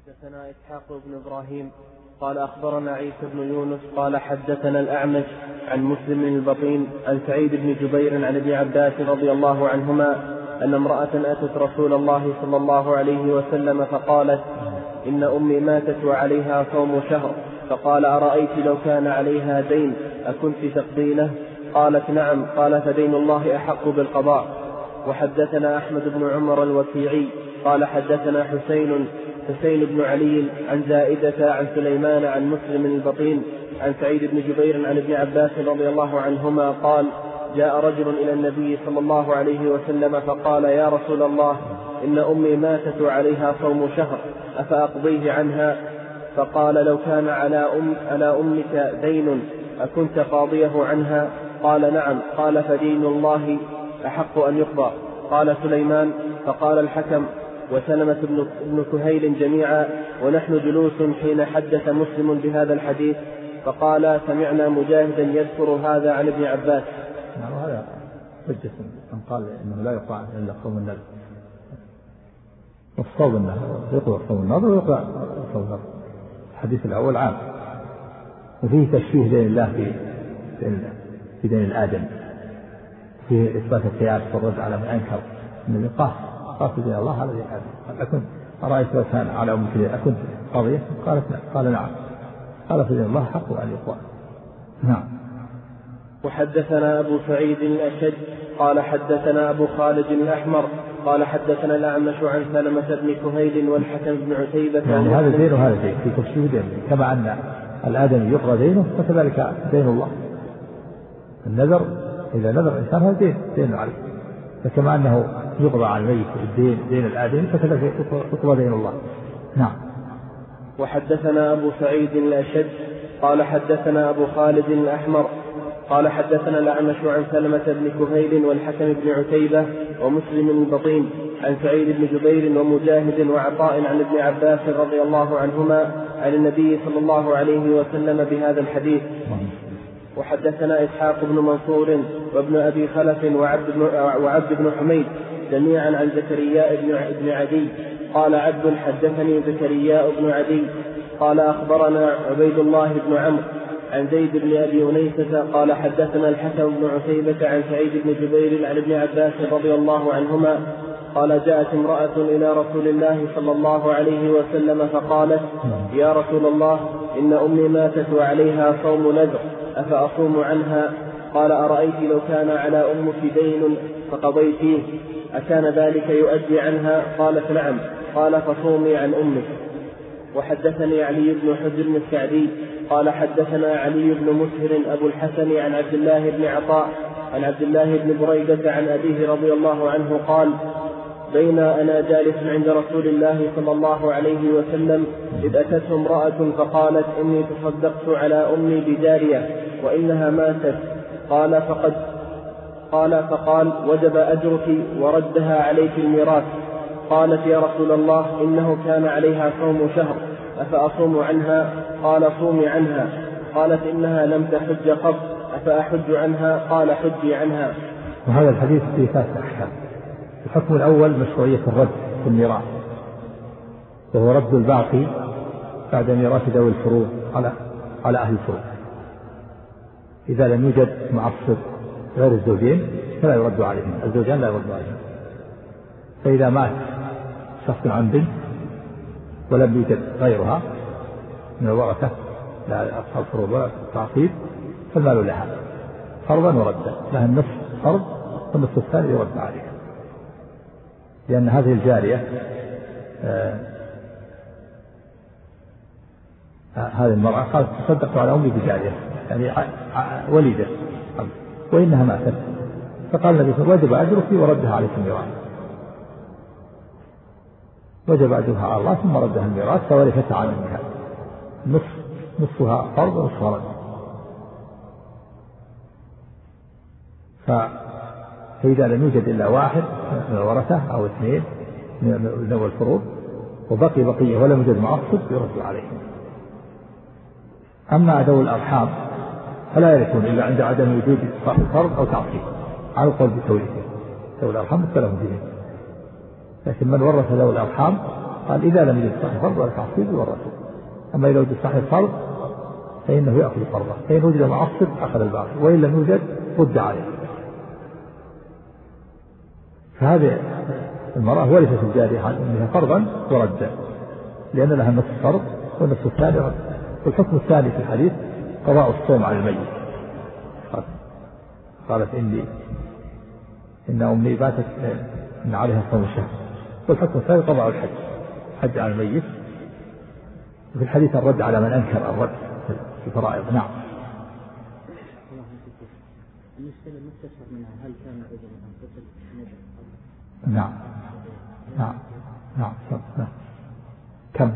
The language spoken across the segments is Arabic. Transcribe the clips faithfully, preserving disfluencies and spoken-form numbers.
حدثنا إسحاق بن إبراهيم قال أخبرنا عيسى بن يونس قال حدثنا الأعمش عن مسلم البطين عن سعيد بن جبير عن ابن عباس رضي الله عنهما أن امرأة أتت رسول الله صلى الله عليه وسلم فقالت إن أمي ماتت وعليها صوم شهر، فقال أرأيت لو كان عليها دين أكنت تقضينه؟ قالت نعم. قال فدين الله أحق بالقضاء. وحدثنا أحمد بن عمر الوكيعي قال حدثنا حسين حسين بن علي عن زائدة عن سليمان عن مسلم البطين عن سعيد بن جبير عن ابن عباس رضي الله عنهما قال جاء رجل إلى النبي صلى الله عليه وسلم فقال يا رسول الله إن أمي ماتت وعليها صوم شهر أفأقضيه عنها؟ فقال لو كان على, أم على أمك دين أكنت قاضيه عنها؟ قال نعم. قال فدين الله أحق أن يقضى. قال سليمان فقال الحكم وسلمة بن كهيل جميعا ونحن جلوس حين حدث مسلم بهذا الحديث، فقال سمعنا مجاهدا يذكر هذا عن ابن عباس. هذا حجة من قال إنه لا يقع إلا صوم النذر، والصوم النذر يقع صوم النذر ويقع صوم النذر. الحديث الأول عام، وفيه تشبيه دين الله في في دين الآدم، فيه إثبات القياس والرد على من أنكر من القاس قاس دين الله على دين آدم. أكن أرأيت لو كان على أمك أكنت قاضية؟ قالت قال نعم. قال فدين الله حق أن يقضى. نعم. وحدثنا أبو سعيد الأشج قال حدثنا أبو خالد الأحمر قال حدثنا الأعمش عن سلمة بن كهيل والحكم بن عتيبة. يعني هذا دين وهذا دين في تفسير دين، كما أن الآدم يقضى دينه فكذلك دين الله. النذر إذا نذر إنسان هذا دين دين عليه، فكما أنه يقضى على الميت الدين دين الآدم فكذلك يقضى دين الله. نعم. وحدثنا أبو سعيد الأشج قال حدثنا أبو خالد الأحمر قال حدثنا الأعمش عن سلمة بن كهيل والحكم بن عتيبة ومسلم البطين عن سعيد بن جبير ومجاهد وعطاء عن ابن عباس رضي الله عنهما عن النبي صلى الله عليه وسلم بهذا الحديث. وحدثنا إسحاق بن منصور وابن أبي خلف وعبد بن, وعبد بن حميد جميعا عن زكرياء بن عدي قال عبد حدثني زكرياء بن عدي قال أخبرنا عبيد الله بن عمرو عن زيد بن أبي أنيسة قال حدثنا الحكم بن عتيبة عن سعيد بن جبير عن ابن عباس رضي الله عنهما قال جاءت امرأة إلى رسول الله صلى الله عليه وسلم فقالت يا رسول الله إن أمي ماتت وعليها صوم نذر أفأصوم عنها؟ قال أرأيت لو كان على أمك دين فقضيتيه أكان ذلك يؤدي عنها؟ قالت نعم. قال فصومي عن أمك. وحدثني علي بن حجر السعدي قال حدثنا علي بن مسهر أبو الحسن عن عبد الله بن عطاء عن عبد الله بن بريدة عن أبيه رضي الله عنه قال بين أنا جالس عند رسول الله صلى الله عليه وسلم إذ أتته امرأة فقالت إني تصدقت على أمي بجارية وإنها ماتت. قال فقد قال فقال وجب أجرك وردها عليك الميراث. قالت يا رسول الله إنه كان عليها صوم شهر أفأصوم عنها؟ قال صومي عنها. قالت إنها لم تحج قبل أفأحج عنها؟ قال حجي عنها. وهذا الحديث فيه ثلاثة أحكام. الحكم الأول مشروعية الرد في الميراث، وهو رد الباقي بعد ميراث ذوي الفروض على على أهل الفروض. إذا لم يوجد معصب غير الزوجين فلا يرد عليهم، الزوجان لا يرد عليهم. فإذا مات شخص عن بنت ولم يوجد غيرها من الورثة لا أصحاب الفروض ولا تعصيب فالمال لها فرضا وردا، لها النصف فرض والنصف الثاني يرد عليها، لأن هذه الجارية آه هذه المرأة قالت تصدقت على أمي بجارية يعني وليدة وإنها ماتت، فقال النبي وجب أجرك وردها عليك الميراث، وجب أجرها على الله ثم ردها الميراث فورثتها عن أمها، نصف نصفها فرض ونصفها رد. فإذا لم يوجد إلا واحد من الورثة أو اثنين من ذوي الفروض وبقي بقية ولم يوجد معصب يرد عليهم. أما ذوي الأرحام فلا يرثون إلا عند عدم وجود فرض أو تعصيب على القول بتوريثه. ذوي الأرحام مختلف فيهم، لكن من ورث ذوي الأرحام قال إذا لم يجد صاحب فرض ولا تعصيب والرسول. أما إذا وجد صاحب فرض فإنه يأخذ فرضه، فإن وجد معصب أخذ الباقي، وإن لم يوجد رد عليه. فهذه المرأة ورثت الجارية عن أمها فرضا وردا، لأن لها نصف فرض والنصف الثاني رد. والحكم الثاني في الحديث قضاء الصوم على الميت. قالت إني إن أمي باتت إن عليها صوم الشهر. والحكم الثاني قضاء الحج، حج على الميت. وفي الحديث الرد على من أنكر الرد في الفرائض. نعم. المسألة مستفسر منها هل كان رجل أنفسه نعم نعم نعم نعم كم.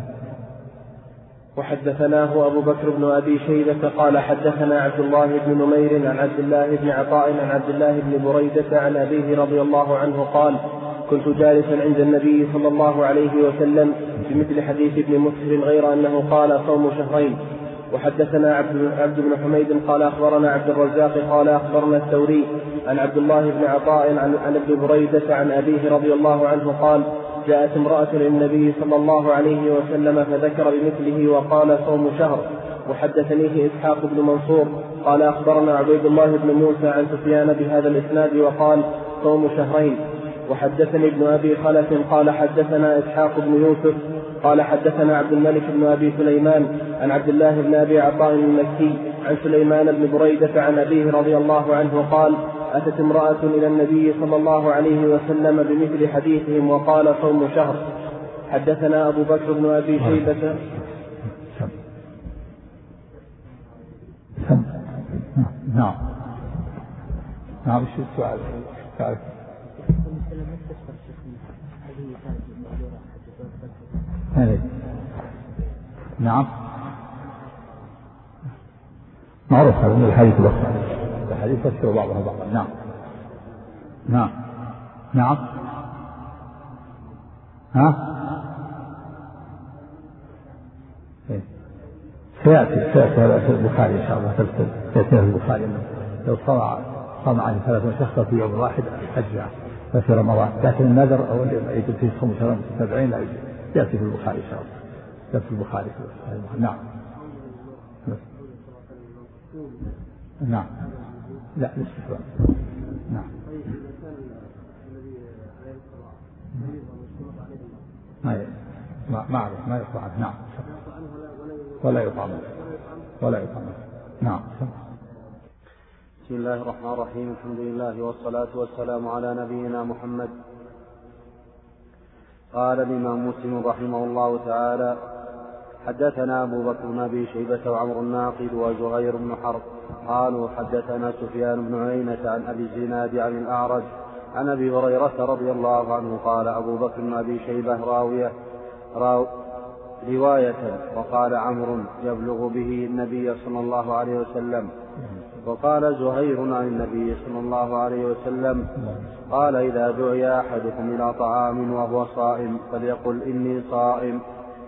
وحدثناه أبو بكر بن أبي شيبة قال حدثنا عبد الله بن نمير عن عبد الله بن عطاء عن عبد الله بن بريدة عن أبيه رضي الله عنه قال كنت جالسا عند النبي صلى الله عليه وسلم بمثل حديث ابن مسهر غير أنه قال صوم شهرين. وحدثنا عبد بن حميد قال أخبرنا عبد الرزاق قال أخبرنا الثوري عن عبد الله بن عطاء عن ابن بريدة عن أبيه رضي الله عنه قال جاءت امرأة للنبي صلى الله عليه وسلم فذكر بمثله وقال صوم شهر. وحدثنيه إسحاق بن منصور قال أخبرنا عبيد الله بن موسى عن سفيان بهذا الإسناد وقال صوم شهرين. وحدثني ابن أبي خلف قال حدثنا إسحاق بن يوسف قال حدثنا عبد الملك بن أبي سليمان عن عبد الله بن أبي عطاء المكي عن سليمان بن بريدة عن أبيه رضي الله عنه قال أتت امرأة إلى النبي صلى الله عليه وسلم بمثل حديثهم وقال صوم شهر. حدثنا أبو بكر بن أبي شيبة. نعم نعم شو السؤال؟ نعم معروف هذا من الحديث الأخرى، الحديث يفسر بعضها بعضا. نعم نعم نعم ها سيأتي سيأتي هذا في البخاري إن شاء الله، سيأتي في البخاري لو صام صام عن ثلاثة شخص في يوم واحد حج في رمضان، لكن النذر أو اللي يجب فيه صوم شهر سبعين لا يجب، يأتي في البخاري إن شاء الله، يأتي في البخاري. نعم نعم لا الاستحباب. نعم ما ما أعرف ما يقطع عنه. نعم ولا يطعم ولا يطعم. نعم. بسم الله الرحمن الرحيم. الحمد لله والصلاة والسلام على نبينا محمد. قال الإمام مسلم رحمه الله تعالى حدثنا أبو بكر بن أبي شيبة وعمر الناقد وزهير بن حرب قالوا حدثنا سفيان بن عيينة عن أبي الزناد عن الأعرج عن أبي هريرة رضي الله عنه قال أبو بكر بن أبي شيبة راوية راو رواية وقال عمرو يبلغ به النبي صلى الله عليه وسلم. وقال زهير عن النبي صلى الله عليه وسلم قال إذا دعي أحدكم إلى طعام وهو صائم فليقل إني صائم.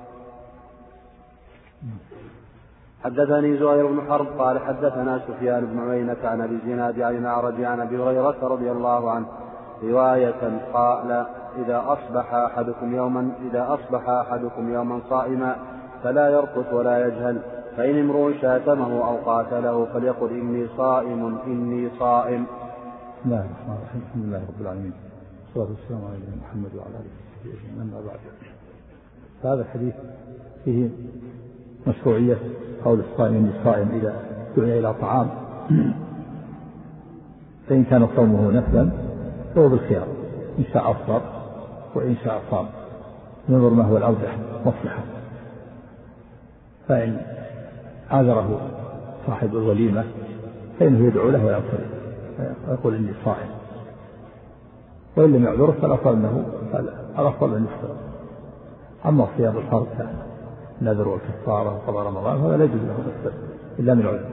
حدثني زهير بن حرب قال حدثنا سفيان بن عيينة عن أبي الزناد عن الأعرج عن أبي هريرة رضي الله عنه رواية قال إذا أصبح أحدكم يوما إذا أصبح أحدكم يوما صائما فلا يرقص ولا يجهل، فإن امرؤ شاتمه أو قاتله فليقل إني صائم إني صائم. بسم الله الرحمن الرحيم. الحمد لله رب العالمين والصلاة والسلام على محمد وعلى آله وصحبه أجمعين. أما بعد، هذا الحديث فيه مشروعية قول الصائم الصائم إذا دعي إلى طعام، فإن كان صومه نفلا فهو بالخيار، إن شاء أفطر وإن شاء صام، ننظر ما هو الأرجح مصلحة. فإن عذره صاحب الوليمة فإنه يدعو له ويغفر ويقول إني صائم، وإن لم يعذره فالأفضل أنه الأفضل أن يفطر. أما صيام الفرض النذر والكفارة وقضاء رمضان هذا لا يجوز له يفطر إلا من عذر.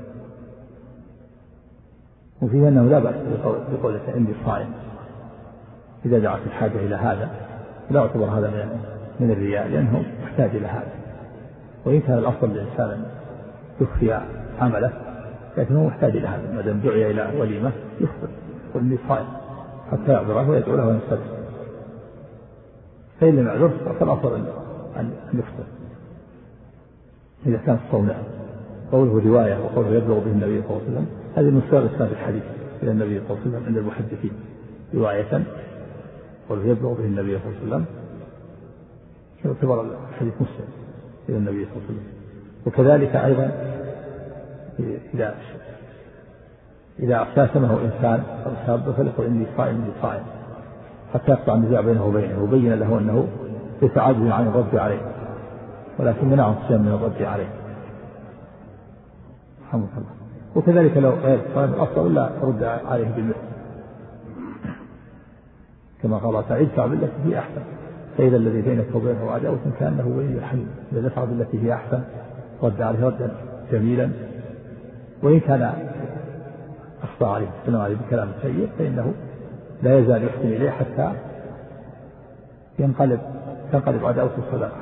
وفيه أنه لا بأس بقوله إني صائم إذا دعت الحاجة إلى هذا، لا يعتبر هذا من الرياء لأنه محتاج إلى هذا. وإن كان الأفضل للإنسان أن يخفي عمله لكنه محتاج إلى هذا، ما دام دعي إلى وليمة يفطر يقول إني صائم حتى يعذره ويدعو له وينصرف. فإن لم يعذر فالأفضل أن يفطر إذا كان الصوم له. قوله رواية وقوله يبلغ به النبي صلى الله عليه وسلم هذه من صور إسناد الحديث إلى النبي صلى الله عليه وسلم عند المحدثين رواية، قوله يبلغ به النبي صلى الله عليه وسلم يعتبر الحديث مسلم إلى النبي صلى الله عليه وسلم. وكذلك أيضا إذا إذا شاتمه إنسان أو سابه فليقل إني صائم إني صائم حتى يقطع النزاع بينه وبينه وبين له أنه ليس عاجز عن الرد عليه ولكن منعه الصيام من الرد عليه. الحمد لله. وكذلك لو غير صائم الأفضل لا ترد عليه بالمثل كما قال تعالى ادفع بالتي هي أحسن فإذا الذي بينك وبينه عداوة كأنه ولي حميم. إذا دفع بالتي هي أحسن رد عليه ردا جميلا، وإن كان أخطأ عليه سلم عليه بكلام سيء فإنه لا يزال يحسن إليه حتى ينقلب تنقلب عداوة الصداقة.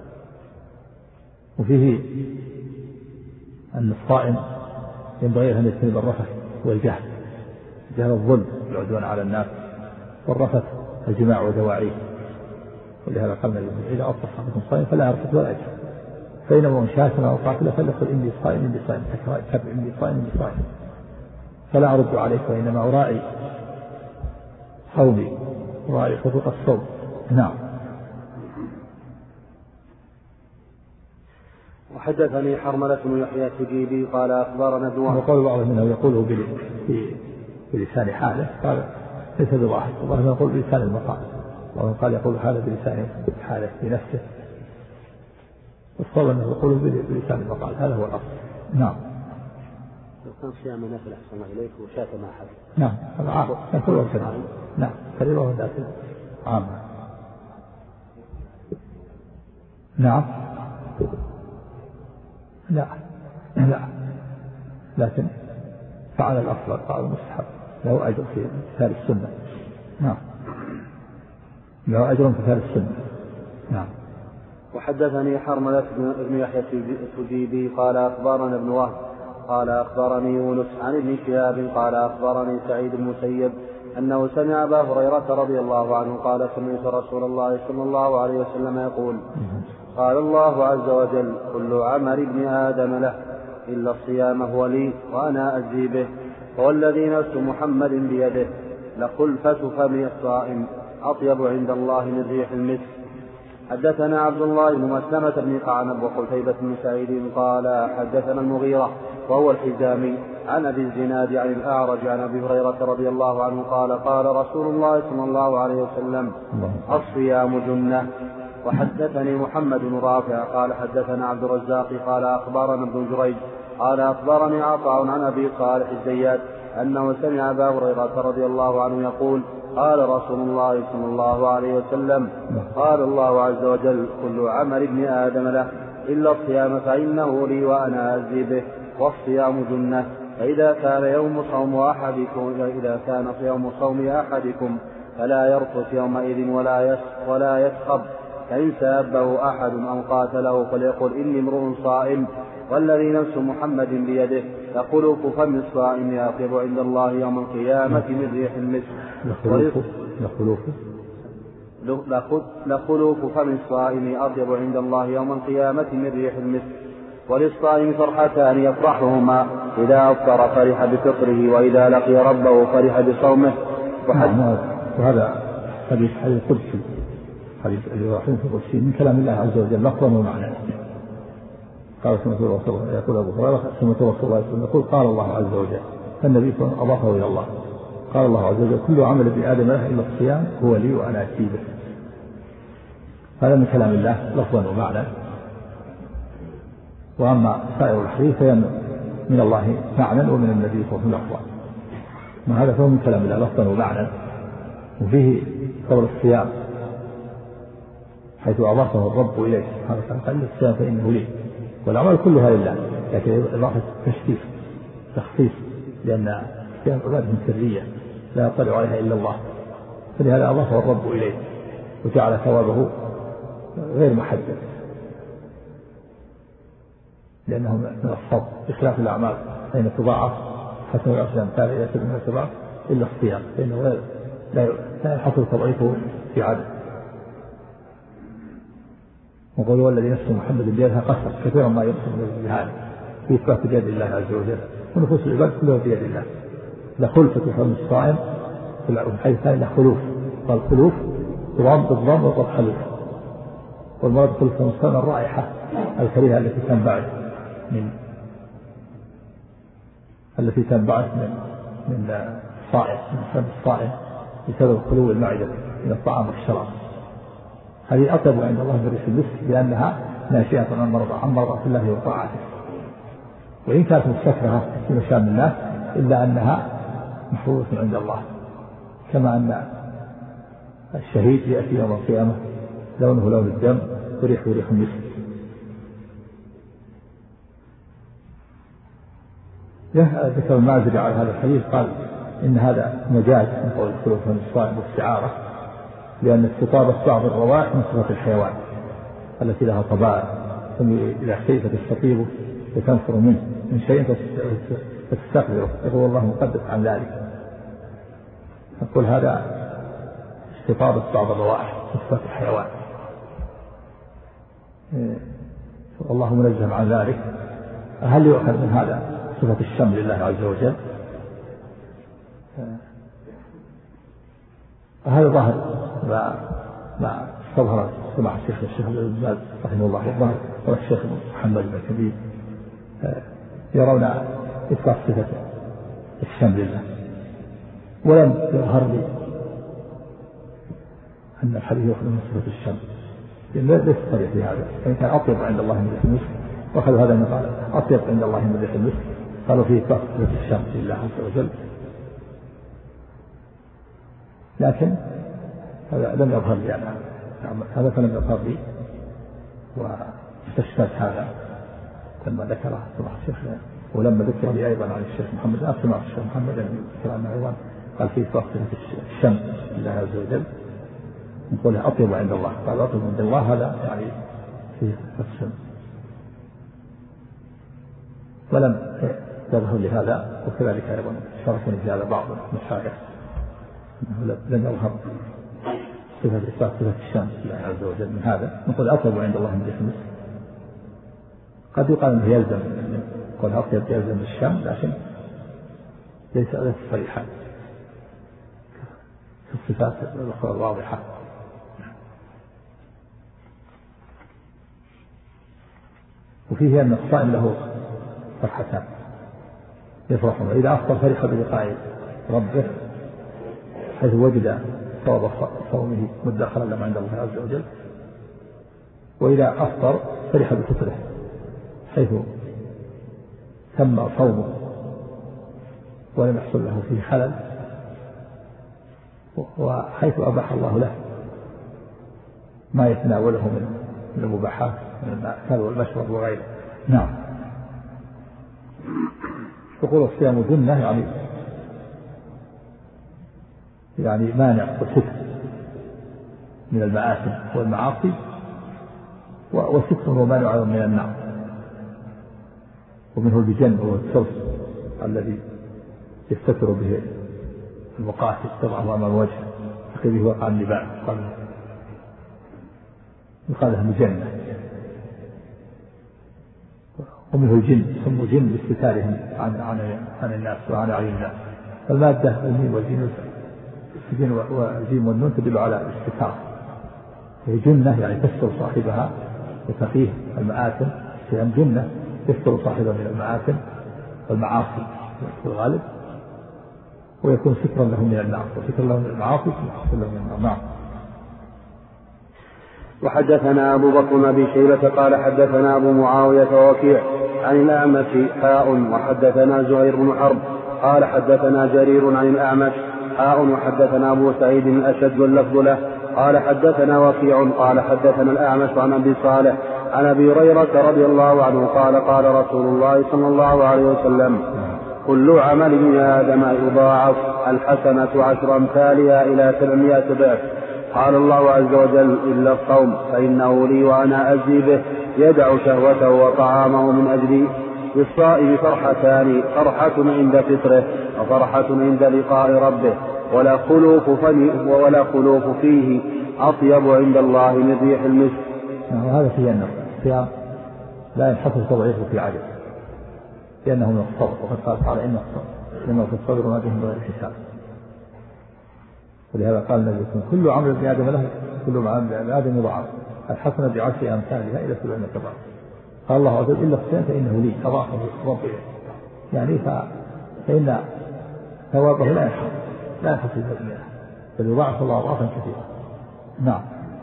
وفيه أن الصائم ينبغي أن يجتنب الرفث والجهل، جهل الظلم والعدوان على الناس، والرفث الجماع ودواعيه. ولهذا قال النبي إذا أصبح أحدكم صائم فلا يرفث ولا يجهل فإنه إن شاتم أو قاتل فليقل إني صائم إني صائم تكبر إني صائم إني صائم فلا أرد عليك وإنما أراعي صومي أراعي خطوط الصوم. نعم. وحدثني حرملة بن يحيى التجيبي قال أخبرنا ابن وهب. وقال بعضهم أنه يقوله بلسان حاله قال ليس بواحد، وبعضهم يقول بلسان المقال، وبعضهم قال يقول هذا بلسان حاله بنفسه، والصواب أنه يقول بلسان المقال هذا هو الأصل. نعم. لو كان صيام نافلة أحسن إليك وشاتم أحد. نعم هذا عام كله كذا. نعم كريمه ذات عام. نعم لا لا لكن فعل الأفضل فعل المستحب له أجر في مثال السنة. نعم له أجر في مثال السنة. نعم. وحدثني حرملة بن يحيى التجيبي قال أخبرنا ابن وهب قال أخبرني يونس عن ابن شهاب قال أخبرني سعيد المسيب أنه سمع أبا هريرة رضي الله عنه قال سمعت رسول الله صلى الله عليه وسلم يقول قال الله عز وجل كل عمل ابن آدم له إلا الصيام هو لي وأنا أجزي به والذي نفس محمد بيده لخلفة فم الصائم أطيب عند الله من ريح المسك. حدثنا عبد الله بن مسلمة بن قعنب وقتيبة بن سعيد قال حدثنا المغيرة وهو الحزامي عن أبي الزناد عن الأعرج عن أبي هريرة رضي الله عنه قال قال رسول الله صلى الله عليه وسلم الصيام جنة. وحدثني محمد بن رافع قال حدثنا عبد الرزاق قال أخبرنا ابن جريج قال أخبرني عطاء عن أبي صالح الزيات أنه سمع أبا هريرة رضي الله عنه يقول قال رسول الله صلى الله عليه وسلم قال الله عز وجل كل عمل ابن آدم له إلا الصيام فإنه لي وأنا أجزي به والصيام جنة. فإذا كان يوم صوم أحدكم إذا كان يوم صوم أحدكم فلا يرفث يومئذ ولا ولا يسخب فإن سابه أحد أو قاتله فليقل إني امرؤ صائم والذي نفس محمد بيده لخلوف فم الصائم أطيب عند الله يوم القيامة من ريح المسك. لخلوف فم الصائم أطيب عند الله يوم القيامة من ريح المسك. وللصائم فرحتان يفرحهما إذا أفطر فرح بفطره وإذا لقي ربه فرح بصومه. وهذا حديث حديث قدسي حديث الرحيم القدسي من كلام الله عز وجل لفظا ومعنى. قال سمعت رسول الله يقول أبو هريرة سمعت رسول الله يقول قال الله عز وجل فالنبي صلى الله عليه وسلم أضافه إلى الله قال الله عز وجل كل عمل ابن آدم له إلا الصيام هو لي وأنا أجزي به. هذا من كلام الله لفظا ومعنى. وأما سائر الحديث فهي من الله معنى ومن النبي صلى الله عليه وسلم لفظا. ما هذا فهو من كلام الله لفظا ومعنى. وفيه قول الصيام حيث أضافه الرب إليه سبحانه وتعالى قال الصيام فإنه لي والأعمال كلها لله لكن إضافة تشريف تخصيص لأن الصيام عبادة سرية لا يطلع عليها إلا الله فلهذا أضافه الرب إليه وجعل ثوابه غير محدد لأنه من الصبر بخلاف الأعمال فإن تضاعف حسن العشر أمثال إلى سبعين تضاعف إلا الصيام فإنه لا لا يحصل تضعيفه في عدد. وقال والذي نفس محمد بيدها قصر كثيرا ما يقصد بهذا في إثبات بيد الله عز وجل، ونفوس العباد كلها بيد الله. لخلفة فم الصائم في الحديث الثاني لخلوف، قال خلوف ضم بالضم وقد خلوف، والمراد خلفة فم الصائم الرائحة الكريهة التي تنبعث من التي تنبعث من من الصائم من فم الصائم بسبب خلو المعدة من الطعام والشراب. هذه أطيب عند الله من ريح المسك لأنها ناشئة عن مرضى عن مرضى الله وطاعته، وإن كانت مستكرهة في مشام الناس إلا أنها محفوظة عند الله، كما أن الشهيد يأتي يوم القيامة لونه لون الدم وريحه ريح المسك. ذكر المازري على هذا الحديث قال إن هذا مجاز من قول الخلوف من الصائم واستعارة، لأن استطابة بعض الروائح من صفة الحيوان التي لها طبائع، إذا كيف تستطيبه وتنفر منه من شيء فتستقبله يقول الله مقدس عن ذلك. نقول هذا استطابة بعض الروائح من صفة الحيوان، والله منزه عن ذلك. هل يؤخذ من هذا صفة الشم لله عز وجل؟ هذا ظاهر ما ما استظهر سماع الشيخ الشيخ ابن باز رحمه الله والظاهر والشيخ محمد بن كبير يرون إثبات صفة الشم لله، ولم يظهر لي أن الحديث يأخذ من صفة الشم، ليس صريح في هذا. فإن كان أطيب عند الله من ريح المسك وأخذوا هذا المقال أطيب عند الله من ريح المسك قالوا فيه إثبات صفة الشم لله عز وجل، لكن هذا لم يظهر لي أنا، هذا فلم يظهر لي، واستشفت هذا لما ذكره سمع الشيخ، ولما ذكر لي أيضا عن الشيخ محمد أنا سمع الشيخ محمد يعني ذكر عنه أيضا قال فيه إثبات صفة الشم لله عز وجل، نقول أطيب عند الله، قال أطيب عند الله هذا يعني فيه الشم، ولم يظهر لي هذا. وكذلك أيضا شرفني في هذا بعض المشايخ لم يظهر صفة إثبات صفة الشم لله عز وجل من هذا، نقول أطيب عند الله من ريح المسك. قد يقال أنه يلزم يقول أطيب يلزم الشم، لكن ليس ليس صريحا في الصفات الأخرى الواضحة. وفيه أن الصائم له فرحتان يفرحون، إذا أفطر فرح بلقاء ربه حيث وجد ثواب صومه مدخلا لما عند الله عز وجل، وإذا أفطر فرح بفطره حيث تم صومه ولم يحصل له فيه خلل، وحيث أباح الله له ما يتناوله من المباحات من المأكل والمشرب وغيره. نعم. يقول الصيام جنة يعني يعني مانع وستر من المآثم والمعاصي، وستر ومانع من النار، ومنه البجن وهو السرس الذي يستتر به المقاتل تضعه أمام الوجه يقي به وقع النباع، يقال له مجنة. ومنه الجن ثم جن باستتارهم عن عن عن الناس وعن أعين الناس، فالمادة الميم والجن الجن والجيم والنون تدل على الاستتار، هي جنة يعني تستر صاحبها وتقيه المآثم، هي جنة تستر صاحبها من المآثم والمعاصي في الغالب، ويكون سترا له من النار، وسترا له من المعاصي وسترا له من النار. نعم. وحدثنا أبو بكر بن أبي شيبة قال حدثنا أبو معاوية ووكيع عن الأعمش حاء وحدثنا زهير بن حرب قال حدثنا جرير عن الأعمش حاء وحدثنا أبو سعيد الأشد واللفظ له قال حدثنا وكيع قال حدثنا الأعمش عن أبي صالح عن أبي هريرة رضي الله عنه قال قال رسول الله صلى الله عليه وسلم كل عمل ابن آدم يضاعف الحسنة عشر أمثالها إلى سبعمائة ضعف. قال الله عز وجل إلا الصوم فإنه لي وأنا أجزي به يدع شهوته وطعامه من أجلي. للصائم فرحتان، فرحة عند فطره وفرحة عند لقاء ربه، ولا خلوف, ولا خلوف فيه أطيب عند الله من ريح المسك. وهذا فيه أن الصيام لا ينحصر تضعيفه في عدد لأنه من الصبر، وقد قال تعالى إن الصبر إنه في الصبر ما بهم بغير حساب. ولهذا قال النبي كل عمل ابن آدم له كل عمل ابن آدم يضاعف الحسنة بعشر أمثالها إلى سبعين ضعفا. قال الله عز وجل إلا الصيام فإنه لي أضاعفه ربي يعني فإن ثوابه لا ينحصر لا ينحصر بالمئة بل يضاعف الله أضعافا كثيرة. نعم.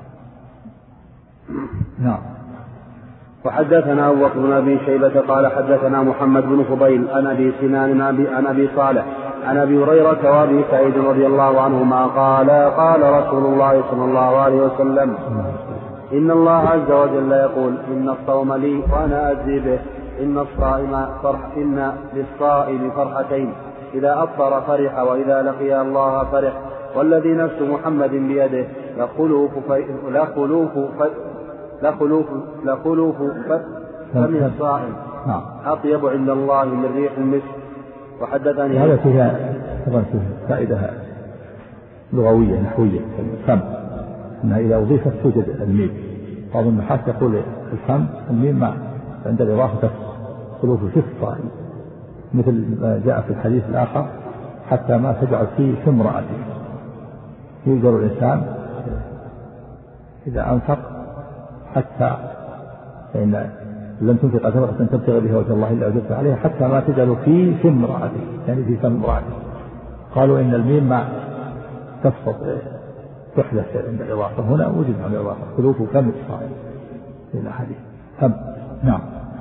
نعم. وحدثنا أبو بكر بن أبي شيبة قال حدثنا محمد بن فضيل عن أبي سنان عن أبي صالح عن أبي هريرة وأبي سعيد رضي الله عنهما قال قال رسول الله صلى الله عليه وسلم إن الله عز وجل يقول إن الصوم لي وأنا أجزي به إن الصائم فرح إن للصائم فرحتين إذا أفطر فرح وإذا لقي الله فرح والذي نفس محمد بيده لخلوف لخلوف لخلوف لخلوف فم الصائم أطيب عند الله من ريح المسك. وحدثني هذا فيها طبعا فيه فائدة لغوية نحوية الفم أنها إذا أضيفت توجد الميم. بعض النحاة يقول الفم الميم مع عند الإضافة خلوف في الصائم مثل ما جاء في الحديث الآخر حتى ما تجعل فيه في امرأته. يقدر الإنسان إذا أنفق حتى فإن لم تنفق نفقة تبتغي بها وجه الله إلا أجرت عليها حتى ما تجعل فيه في امرأته يعني في فم امرأته. قالوا إن الميم ما تسقط تحدث عند الإضافة هنا وجد عند الإضافة خلوف فم الصائم في الحديث فم. نعم.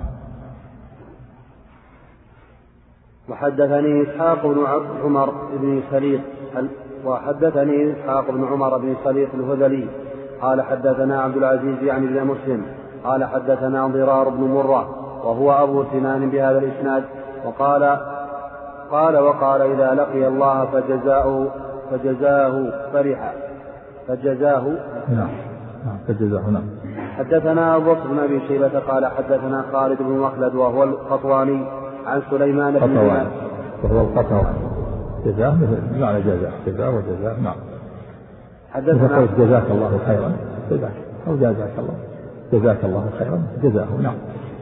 وحدثني إسحاق بن عمر بن سليط وحدثني إسحاق بن عمر بن سليط الهذلي قال حدثنا عبد العزيز يعني بن مسلم قال حدثنا ضرار بن مرة وهو أبو سنان بهذا الإسناد وقال قال وقال إذا لقي الله فجزاؤه فجزاه فرحا فجزاه نعم فجزاه نعم. حدثنا أبو بكر بن أبي شيبة قال حدثنا خالد بن مخلد وهو القطواني عن سليمان بن بلال وهو القطواني جزاه بمعنى جزاء جزاء وجزاء. نعم. حدثنا جزاك الله خيرا جزاك أو جزاك الله جزاك الله خيرا جزاه. نعم.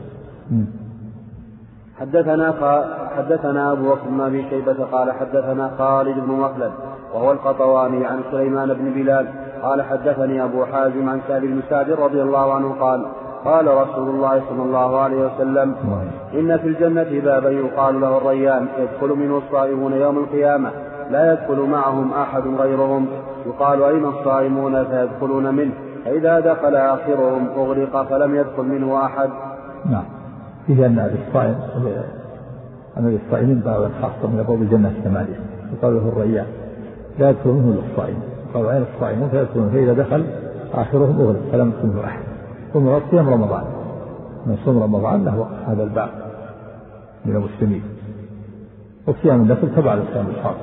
حدثنا حدثنا أبو بكر بن أبي شيبة قال حدثنا خالد بن مخلد وهو القطواني عن سليمان بن بلال قال حدثني أبو حازم عن سعد بن سعد رضي الله عنه قال قال رسول الله صلى الله عليه وسلم إن في الجنة بابا يقال له الريان يدخل منه الصائمون يوم القيامة لا يدخل معهم أحد غيرهم يقال أين الصائمون فيدخلون منه فإذا دخل آخرهم أغلق فلم يدخل منه أحد. نعم. فيه أن الصائم أن الصائمين بابا خاصة من أبواب الجنة الثمانية يقال له الريان لا يدخل منه الصائم قال أين الصائمون فيدخلون فإذا دخل آخرهم أغلق فلم يدخل منه أحد. ثم صيام رمضان من صوم رمضان له هذا الباب من المسلمين وصيام النفل تبع للصيام الخاص.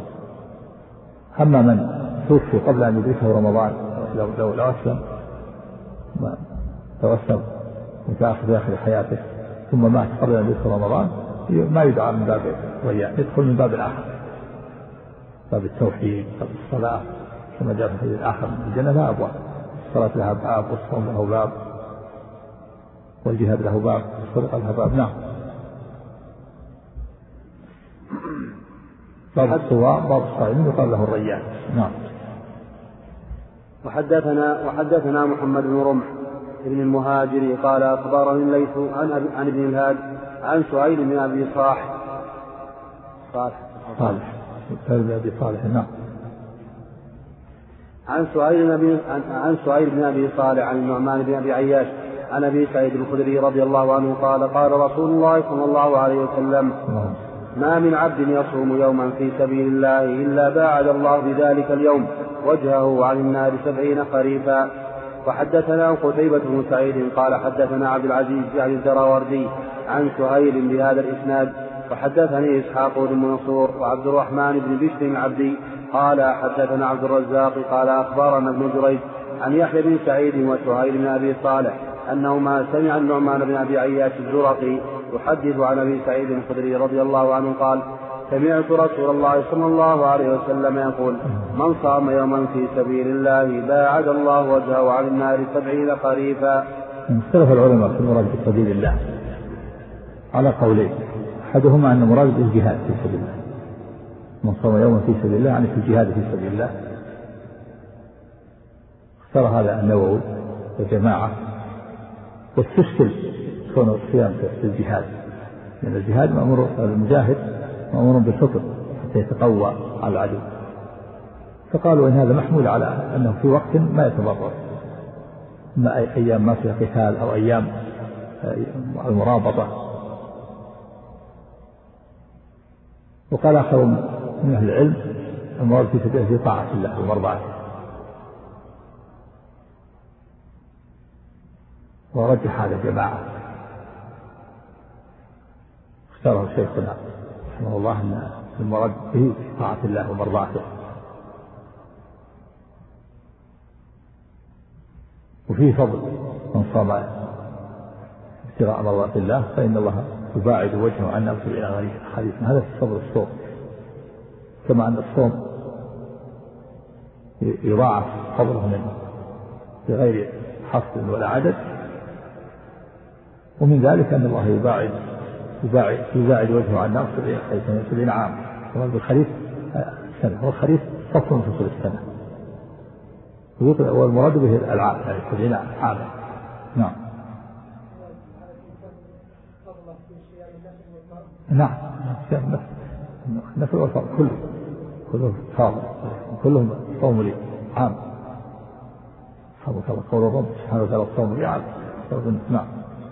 أما من توفي قبل أن يدركه رمضان لو لو لو أسلم لو أسلم متأخر في آخر حياته ثم مات قبل أن يدركه رمضان ما يدعى من باب الريان يدخل من باب الآخر باب التوحيد باب الصلاة كما جاء في الحديث الآخر من الجنة لها أبواب الصلاة لها باب والصوم له باب والجهاد له باب والصدقة لها باب. نعم. باب الصوام باب الصائمين يقال له الريان. نعم. وحدثنا وحدثنا محمد بن رمح ابن المهاجر قال أخبرني الليث عن عن ابن الهاد عن سهيل بن أبي صالح صالح صالح بن أبي صالح. نعم. عن سهيل بن عن سهيل بن أبي صالح عن النعمان بن أبي عياش عن أبي سعيد الخدري رضي الله عنه قال قال رسول الله صلى الله عليه وسلم ما من عبد يصوم يوما في سبيل الله إلا باعد الله بذلك اليوم وجهه عن النار سبعين خريفا. وحدثنا قتيبة بن سعيد قال حدثنا عبد العزيز يعني الدراوردي عن سهيل بهذا الإسناد. وحدثني إسحاق بن منصور وعبد الرحمن بن بشر العبدي قال حدثنا عبد الرزاق قال أخبرنا ابن جريج عن يحيى بن سعيد وسهيل بن أبي صالح أنهما سمع النعمان بن أبي عياش الزرقي يحدث عن أبي سعيد الخدري رضي الله عنه قال سمعت رسول الله صلى الله عليه وسلم يقول من صام يوما في سبيل الله باعد الله وجهه عن النار سبعين خريفا. اختلف العلماء في المراد بسبيل الله على قولين، أحدهما أن المراد بالجهاد في سبيل الله، من صام يوما في سبيل الله يعني في الجهاد في سبيل الله. اختار هذا النووي والجماعة، واستشكل كون الصيام في الجهاد، لأن الجهاد مأمور المجاهد مأمور بالفطر حتى يتقوى على العدو، فقالوا إن هذا محمول على أنه في وقت ما يتضرر، ما أيام ما فيها قتال أو أيام المرابطة. وقال آخر من أهل العلم المراد في سبيل في طاعة الله ومرضاته. ورجح هذا الجماعة، اختاره شيخنا رحمه الله أن المراد به طاعة الله ومرضاته. وفيه فضل من صام ابتغاء مرضات الله فإن الله يباعد وجهه عن نفسه إلى غيره حديث. هذا في فضل الصوم، كما أن الصوم يضاعف فضله منه بغير حصر ولا عدد. ومن ذلك أن الله يباعد يباعد, يباعد وجهه عن نفسه إلى سبعين عام. والخريف سنة، والخريف فصل من فصول السنة، والمراد به العام يعني سبعين عاما. نعم نعم النفل والفرض كله كله فاضل كلهم صوم لي عام. حفظك الله قول الرب سبحانه وتعالى الصوم لي عام. نعم.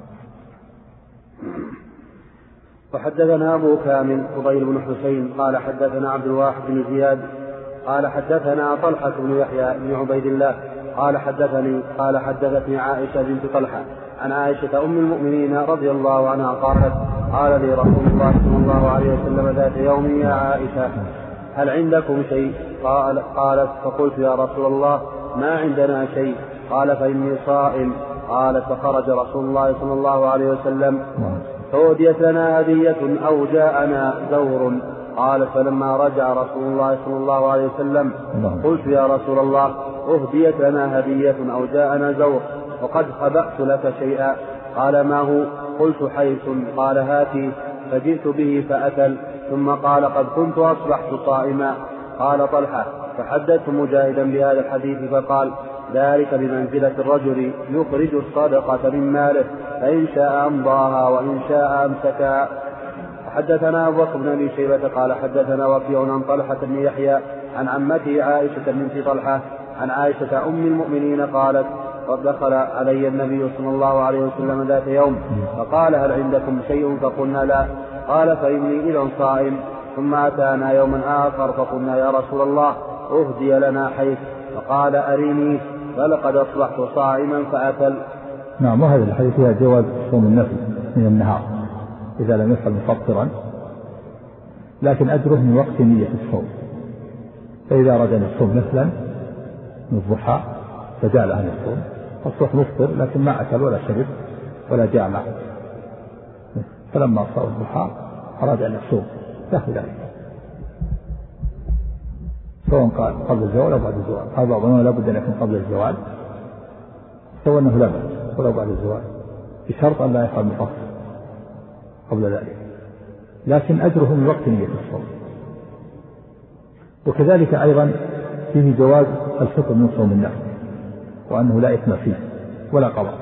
وحدثنا أبو كامل فضيل بن حسين قال حدثنا عبد الواحد بن زياد قال حدثنا طلحة بن يحيى بن عبيد الله قال حدثني قال حدثتني عائشة بنت طلحة عن عائشة أم المؤمنين رضي الله عنها قالت قال لي رسول الله صلى الله عليه وسلم ذات يوم يا عائشة هل عندكم شيء؟ قال قالت فقلت يا رسول الله ما عندنا شيء. قال فإني صائم. قالت فخرج رسول الله صلى الله عليه وسلم فأهديت لنا هدية أو جاءنا زور. قال فلما رجع رسول الله صلى الله عليه وسلم قلت يا رسول الله أهديت لنا هدية أو جاءنا زور وقد خبأت لك شيئا. قال ما هو؟ قلت حيث. قال هاتي. فجئت به فأكل ثم قال قد كنت أصبحت صائما. قال طلحة فحدثت مجاهدا بهذا الحديث فقال ذلك بمنزلة الرجل يخرج الصدقة من ماله فإن شاء أمضاها وإن شاء أمسكها. حدثنا أبو بكر بن أبي شيبة قال حدثنا وكيع عن طلحة بن يحيى عن عمته عائشة بنت طلحة عن عائشة أم المؤمنين قالت قد دخل علي النبي صلى الله عليه وسلم ذات يوم فقال هل عندكم شيء؟ فقلنا لا. قال فإني إذا صائم. ثم أتانا يوما آخر فقلنا يا رسول الله أهدي لنا حيث. فقال أريني. فلقد أصبحت صائما فأكل. نعم. وهذا الحديث فيها جواز صوم النفل من النهار إذا لم يفعل مفطرا، لكن أجره من وقت نية الصوم. فإذا أراد أن يصوم نفلا من الضحى فجعل عن الصوم أصبح مفطر لكن ما أكل ولا شرب ولا جامع، فلما صار الضحى أراد أن يصوم له ذلك سواء قال قبل الزوال أو بعد الزوال. قال بعضهم لا بد أن يكون قبل الزوال، سواء أنه لا بأس ولا بعد الزوال بشرط أن لا يفعل مفطر قبل ذلك، لكن أجره من وقت نية الصوم. وكذلك أيضا فيه جواز الفطر من صوم النفل وأنه لا إثم فيه ولا قضاء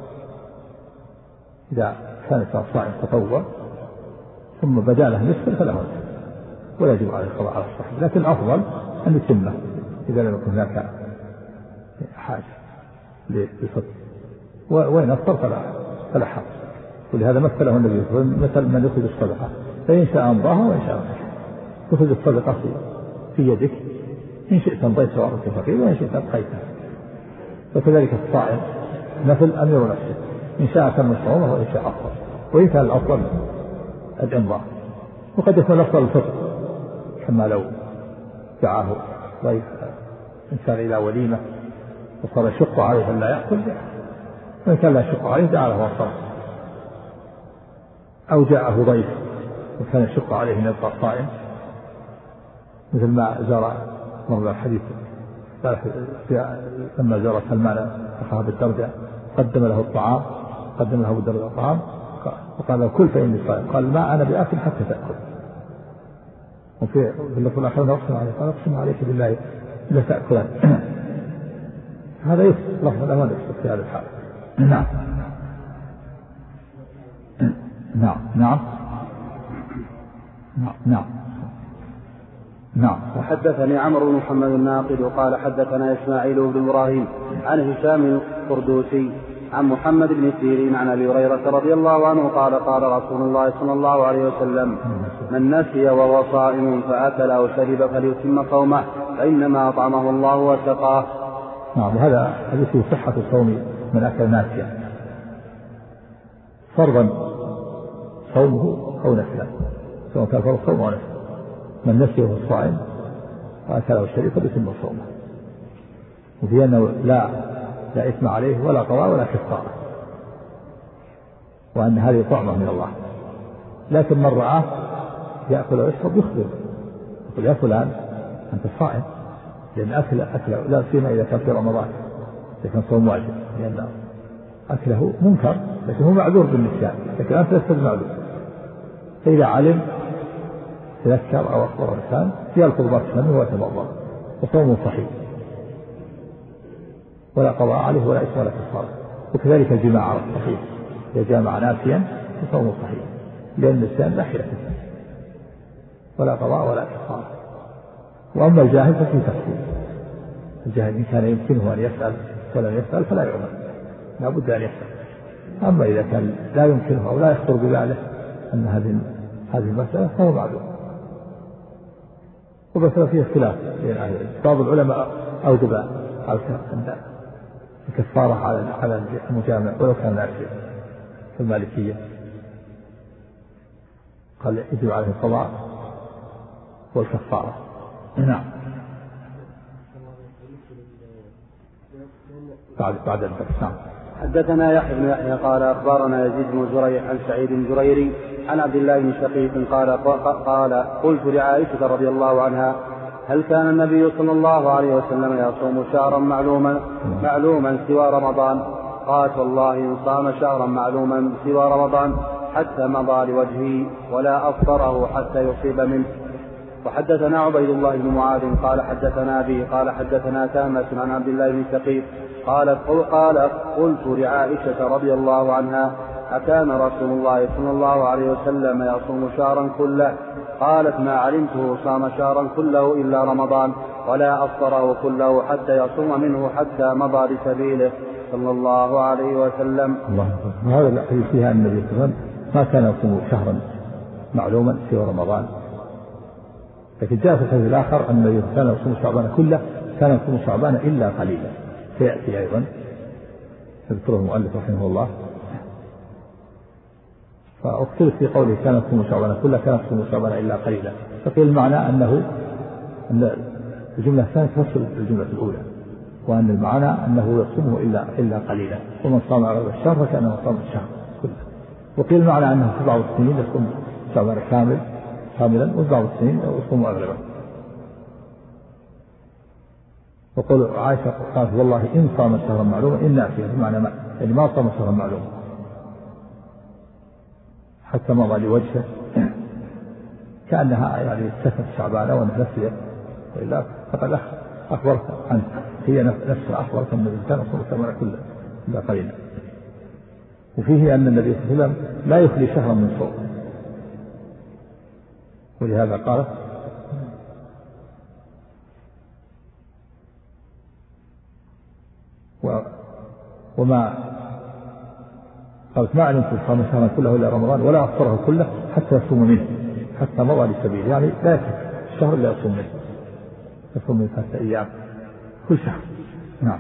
إذا كان صائم تطوع ثم بدا له نصف فله ولا يجب عليه القضاء على الصحيح، لكن الأفضل أن يتمه إذا لم يكن هناك حاجة للفطر، وإن أفطر فلا فلا حرج. ولهذا مثله النبي مثل من يخرج الصدقة فإن شاء أمضاها وإن شاء تخرج الصدقة في, في يدك إن شئت أمضيت وأردت فقير وإن شئت أبقيتها. وكذلك الصائم مثل أمير نفسه إن شاء تم صومه وإن شاء أفضل، وإن كان الأفضل الإمضاء. وقد يكون الأفضل الفطر كما لو دعاه ضيف إنسان إلى وليمة وصار يشق عليه أن لا يأكل، وإن كان لا يشق عليه دعا له وصار، أو جاءه ضيف وكان يشق عليه أن يبقى صائم، مثل ما زار مر الحديث لما زار سلمان أخاه بالدرجة قدم له الطعام قدم له بالدرجة الطعام وقال له كل فإني صائم، قال ما أنا بآكل حتى تأكل. وفي اللفظ الآخر أقسم عليك قال أقسم عليك بالله لا تأكلن. هذا يفسد لفظ الأمان يفسد في هذا الحال. نعم نعم نعم نعم نعم نعم. وحدثني عمرو بن محمد الناقد وقال حدثنا إسماعيل بن إبراهيم عن هشام القردوسي عن محمد بن سيرين عن أبي هريرة رضي الله عنه قال قال رسول الله صلى الله عليه وسلم من نسي وهو صائم فأكل أو شرب فليتم صومه فإنما أطعمه الله وسقاه. نعم. هذا حديث في صحة صوم من أكل ناسيا فرضا صومه أو نسيه، سواء كان فرض صوم أو نسيه. من نسي وهو صائم فأكل أو شرب فليتم صومه، وفي أنه لا لا إثم عليه ولا قضاء ولا كفارة، وأن هذه طعمة من الله. لكن من رآه يأكل ويشرب يخبر يقول يا فلان أنت صائم، لأن أكل أكله لا سيما إذا كان في رمضان إذا كان صوم واجب، لأن أكله منكر لكن هو معذور بالنسيان، لكن أنت لست معذور. فإذا علم تذكر أو أخبر الإنسان يلقى البركة منه ويتبضع وصومه صحيح ولا قضاء عليه ولا إثم ولا كفارة. وكذلك الجماع على الصحيح إذا جامع ناسيا فصومه صحيح، لأن النسيان لا حيلة فيه ولا قضاء ولا كفارة. وأما الجاهل ففي تفصيل، الجاهل إن كان يمكنه أن يسأل ولم يسأل فلا يعمل، لا بد أن يسأل. أما إذا كان لا يمكنه أو لا يخطر بباله أن هذه هذه المسألة فهو معذور. وبس فيه اختلاف بين أهل العلم، بعض العلماء أوجب على الكفارة على على المجامع ولو كان ناسيا في المالكية، قال يجب عليه القضاء والكفارة. نعم. بعد بعد الدرس. نعم. حدثنا يحيى بن يحيى قال أخبرنا يزيد بن زريع عن سعيد الجريري عن عبد الله بن شقيق قال قال قلت لعائشة رضي الله عنها هل كان النبي صلى الله عليه وسلم يصوم شهرا معلوما معلوما سوى رمضان؟ قالت والله إن صام شهرا معلوما سوى رمضان حتى مضى لوجهه ولا أفطره حتى يصيب منه. وحدثنا عبيد الله بن معاذ قال حدثنا أبي قال حدثنا تامة عن عبد الله بن شقيق قال قال قلت لعائشة رضي الله عنها أكان رسول الله صلى الله عليه وسلم يصوم شهرا كله؟ قالت ما علمته صام شهرا كله إلا رمضان ولا أفطره كله حتى يصوم منه حتى مضى لسبيله صلى الله عليه وسلم. الله. هذا الحديث فيها النبي صلى الله عليه وسلم ما كان يصوم شهرا معلوما سوى رمضان، لكن جاء في الحديث الآخر أن النبي كان يصوم شعبان كله، كان يصوم شعبان إلا قليلا، سيأتي أيضا يذكره المؤلف رحمه الله. فاختلف في قوله كان يصوم شعبان كله كان يصوم شعبان إلا قليلا، فقيل المعنى أنه أن الجملة الثانية تفصل الجملة الأولى، وأن المعنى أنه يصومه إلا إلا قليلا، ومن صام على الشهر فكأنه صام الشهر كله. وقيل المعنى أنه في بعض السنين يصوم شعبان كامل كاملا وفي بعض السنين يصوم أغلبا. وقول عائشة قالت والله إن صام شهرا معلوما إن ناسيه، بمعنى ما يعني ما صام شهرا معلوما حتى مضى لوجهه، كأنها يعني استثنت شعبان ونسيت، وإلا فقد أخبرت عنه هي نفسها أخبرت أن النبي كان يصوم شهرا كله إلا قليلا. وفيه أن النبي صلى الله عليه وسلم لا يخلي شهرا من صوم، ولهذا قالت وما قالت ما علمت صام شهرا كله إلا رمضان ولا أفطره كله حتى يصوم منه حتى مضى لسبيل، يعني لا يكفي الشهر إلا يصوم منه، يصوم من ثلاثة أيام كل شهر. نعم.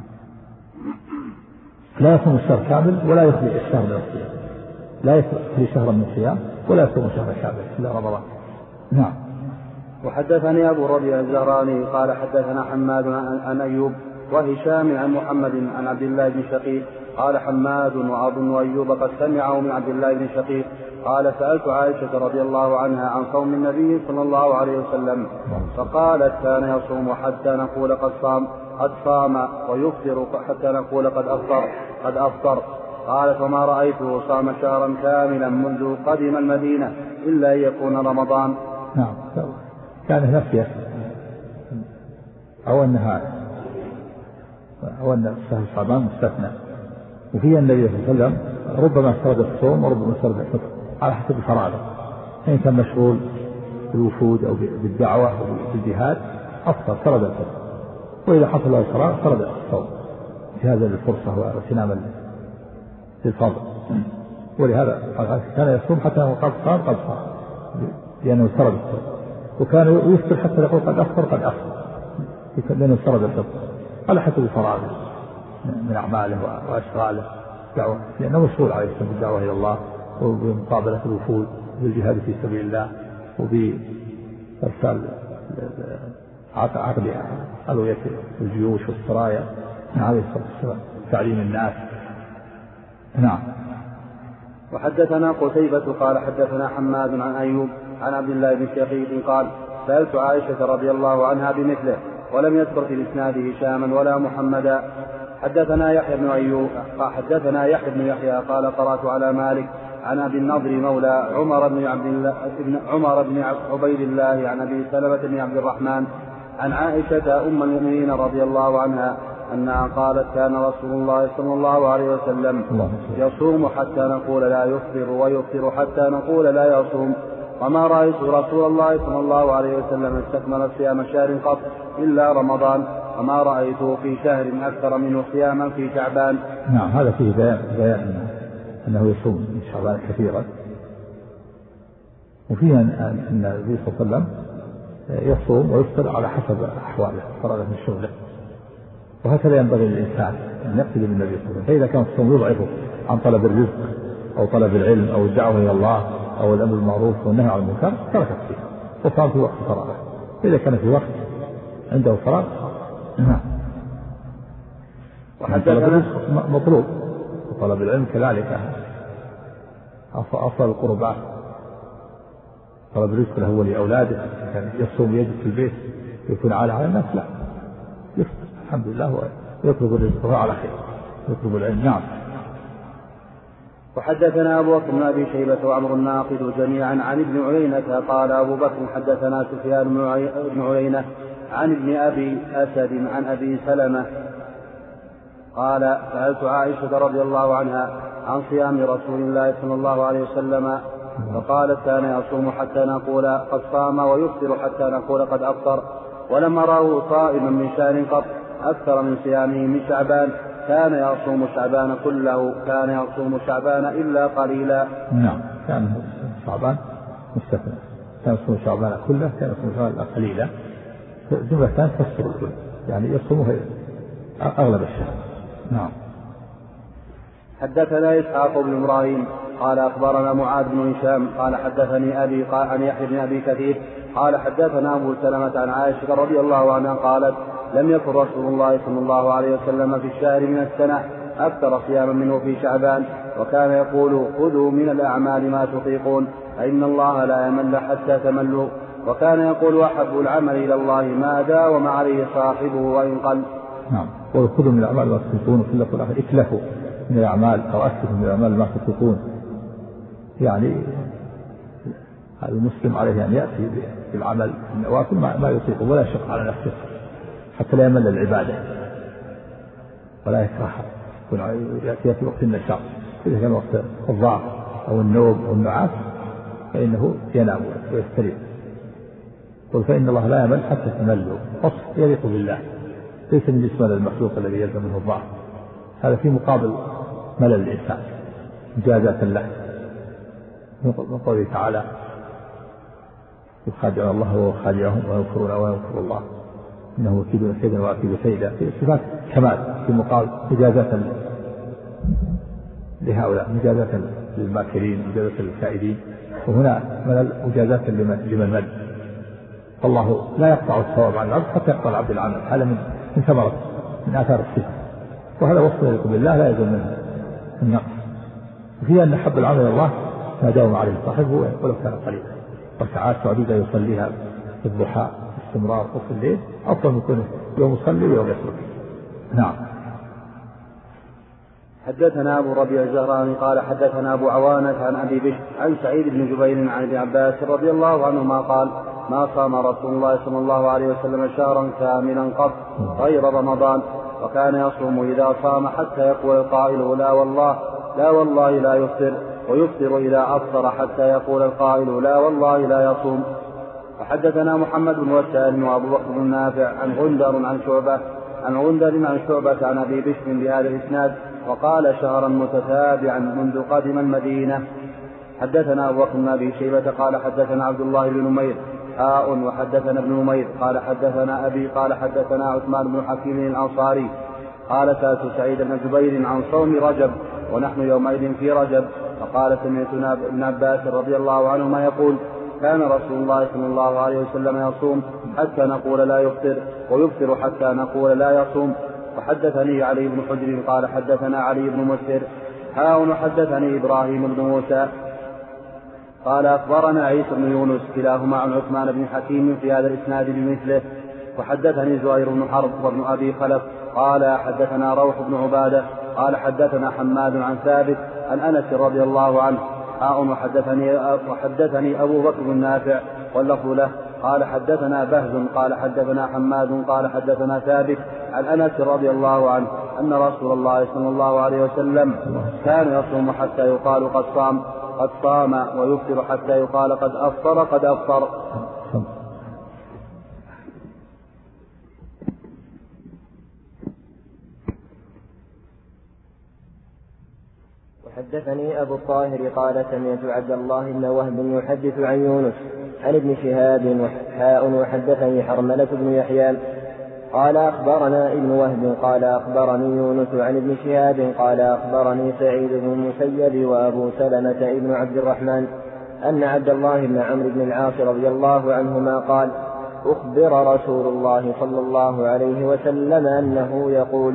لا يصوم الشهر كامل ولا يخلي الشهر من الصيام، لا يخلي شهرا من الصيام ولا يصوم شهرا كامل إلا رمضان. نعم. وحدثني أبو ربيع الزهراني قال حدثنا حماد عن أيوب وهشام عن محمد عن عبد الله بن شقيق قال حماد وأظن أيوب قد سمعه من عبد الله بن شقيق قال سألت عائشة رضي الله عنها عن صوم النبي صلى الله عليه وسلم فقالت كان يصوم حتى نقول قد صام قد صام ويفطر حتى نقول قد أفطر قد أفطر قالت وما رأيته صام شهرا كاملا منذ قدم المدينة إلا أن يكون رمضان. نعم كان نفسه أو أنها أو أن شهر شعبان مستثنى وفي النبي صلى الله عليه وسلم ربما سرد الصوم وربما سرد الفطر على حسب فراغه إن كان مشغول بالوفود أو بالدعوة أو بالجهاد أفطر سرد الفطر وإذا حصل له الفراغ سرد الصوم في هذه الفرصة واغتناما للفضل ولهذا كان يصوم حتى قد صام قد صام لأنه سرد الصوم وكان يفطر حتى يقول قد أفطر قد أفطر لأنه سرد الفطر على حسب فراغه من أعماله وأشغاله دعوة لأنه مشغول عليه بالدعوة إلى الله وبمقابلة الوفود بالجهاد في سبيل الله وبإرسال عقد ألوية الجيوش والسرايا عليه الصلاة والسلام تعليم الناس. نعم. وحدثنا قتيبة قال حدثنا حماد عن أيوب عن عبد الله بن شقيق قال سألت عائشة رضي الله عنها بمثله ولم يذكر في الإسناد هشاما ولا محمدا. حدثنا يحيى بن أيوب حدثنا يحيى بن يحيى قال قرأت على مالك عن أبي النضر مولى عمر بن عبد الله بن عمر بن عبيد الله عن أبي سلمة بن عبد الرحمن عن عائشة أم المؤمنين رضي الله عنها أنها قالت كان رسول الله صلى الله عليه وسلم يصوم حتى نقول لا يفطر ويفطر حتى نقول لا يصوم وما رأيت رسول الله صلى الله عليه وسلم استكمل صيام شهر قط إلا رمضان وما رأيته في شهر أكثر منه صياما في شعبان. نعم هذا فيه بيان, بيان أنه يصوم من شعبان كثيرا وفيه أن النبي صلى الله عليه وسلم يصوم ويفطر على حسب أحواله فرغت من شغله وهكذا ينبغي للإنسان أن يقتدي بالنبي صلى الله عليه وسلم. فإذا كان الصوم يضعفه عن طلب الرزق أو طلب العلم أو الدعوة إلى الله أو الأمر بالمعروف والنهي عن المنكر ترك فيه وصام في وقت فراغه. إذا كان في وقت عنده فراغ وحدثنا مطلوب وطلب العلم كذلك أصل القربات طلب الرزق له ولأولاده كان يصوم يجد في البيت يكون عالة على الناس لا يفطر الحمد لله ويطلب الرزق وهو على خير يطلب العلم. نعم. وحدثنا أبو بكر بن أبي شيبة وعمر الناقد جميعا عن ابن عيينة قال أبو بكر حدثنا سفيان بن عيينة عن ابن أبي أسد عن أبي سلمة قال سألت عائشة رضي الله عنها عن صيام رسول الله صلى الله عليه وسلم فقالت كان يصوم حتى نقول قد صام ويفطر حتى نقول قد أفطر ولم أراه صائما من شهر قط أكثر من صيامه من شعبان كان يصوم شعبان كله كان يصوم شعبان إلا قليلا. نعم كان شعبان مستثنى كان يصوم شعبان كله كان يصوم شعبان قليلا جملة ثانية تفسر الكل يعني يصومه أغلب الشهر. نعم. حدثنا إسحاق بن إبراهيم قال أخبرنا معاذ بن هشام قال حدثني أبي قال عن يحيى بن أبي كثير قال حدثنا أبو سلمة عن عائشة رضي الله عنها قالت لم يكن رسول الله صلى الله عليه وسلم في الشهر من السنة أكثر صياما منه في شعبان وكان يقول خذوا من الأعمال ما تطيقون فإن الله لا يمل حتى تملوا وكان يقول أحب العمل إلى الله ما داوم عليه صاحبه وإن قل. نعم. وخذوا من الأعمال ما تطيقون وفي اللفظ الآخر اتلفوا من الأعمال أو أسلفوا من الأعمال ما تطيقون يعني المسلم عليه أن يأتي بالعمل النوافل ما يطيق ولا يشق على نفسه حتى لا يمل العبادة ولا يكرهها يأتي في وقت النشاط. إذا كان وقت الضعف أو النوم أو النعاس فإنه ينام ويستريح. قل فإن الله لا يمل حتى تملوا وصف يليق بالله ليس من جسم المخلوق الذي يلزم منه الضعف. هذا في مقابل ملل الإنسان مجازاة له من قوله تعالى يخادعون الله وهو خادعهم وينصرون وينصر الله إنه يكيدون كيدا وأكيد كيدا في صفات كمال في مقابل مجازاة لهؤلاء مجازاة للماكرين مجازاة للكائدين وهنا مجازاة لمن لمن مل. الله لا يقطع الثواب عن العبد حتى يقطع العبد العمل. هذا من من ثمرة من آثار الصفة وهذا وصف يليق بالله لا يزال منه النقص. وفيها أن حب العمل إلى الله ما داوم عليه صاحبه ولو كان قليلا. ركعات عديدة يصليها في الضحى باستمرار وفي الليل أفضل من يكون يوم يصلي ويوم يترك. نعم. حدثنا أبو ربيع الزهراني قال حدثنا أبو عوانة عن أبي بشر عن سعيد بن جبير عن ابن عباس رضي الله عنهما قال ما صام رسول الله صلى الله عليه وسلم شهرا كاملا قط غير رمضان، وكان يصوم إذا صام حتى يقول القائل لا والله لا والله لا يفطر، ويفطر إذا أفطر حتى يقول القائل لا والله لا يصوم. وحدثنا محمد بن وسائل وأبو بكر بن نافع عن غندر عن شعبة عن غندر عن شعبة عن أبي بشر بهذا الإسناد وقال شهرا متتابعا منذ قدم المدينة. حدثنا أبو بكر بن أبي شيبة قال حدثنا عبد الله بن نمير حاء وحدثنا ابن نمير قال حدثنا أبي قال حدثنا عثمان بن حكيم الأنصاري قال سألت سعيد بن جبير عن صوم رجب ونحن يومئذ في رجب، فقال سمعت ابن عباس رضي الله عنهما يقول كان رسول الله صلى الله عليه وسلم يصوم حتى نقول لا يفطر، ويفطر حتى نقول لا يصوم. وحدثني علي بن حجر قال حدثنا علي بن مسهر حاء وحدثني إبراهيم بن موسى قال أخبرنا عيسى بن يونس كلاهما عن عثمان بن حكيم في هذا الإسناد بمثله. وحدثني زهير بن حرب وابن أبي خلف قال حدثنا روح بن عبادة قال حدثنا حماد عن ثابت عن أنس رضي الله عنه حاء وحدثني, وحدثني أبو بكر بن نافع واللفظ له قال حدثنا بهز قال حدثنا حماد قال حدثنا ثابت عن أنس رضي الله عنه أن رسول الله صلى الله عليه وسلم كان يصوم حتى يقال قد صام قد صام ويفطر حتى يقال قد أفطر قد أفطر. حدثني أبو الطاهر قال سمعت عبد الله بن وهب يحدث عن يونس عن ابن شهاب وحاء وحدثني حرملة بن يحيى قال أخبرنا ابن وهب قال أخبرني يونس عن ابن شهاب قال أخبرني سعيد بن المسيب وأبو سلمة ابن عبد الرحمن أن عبد الله بن عمرو بن العاص رضي الله عنهما قال أخبر رسول الله صلى الله عليه وسلم أنه يقول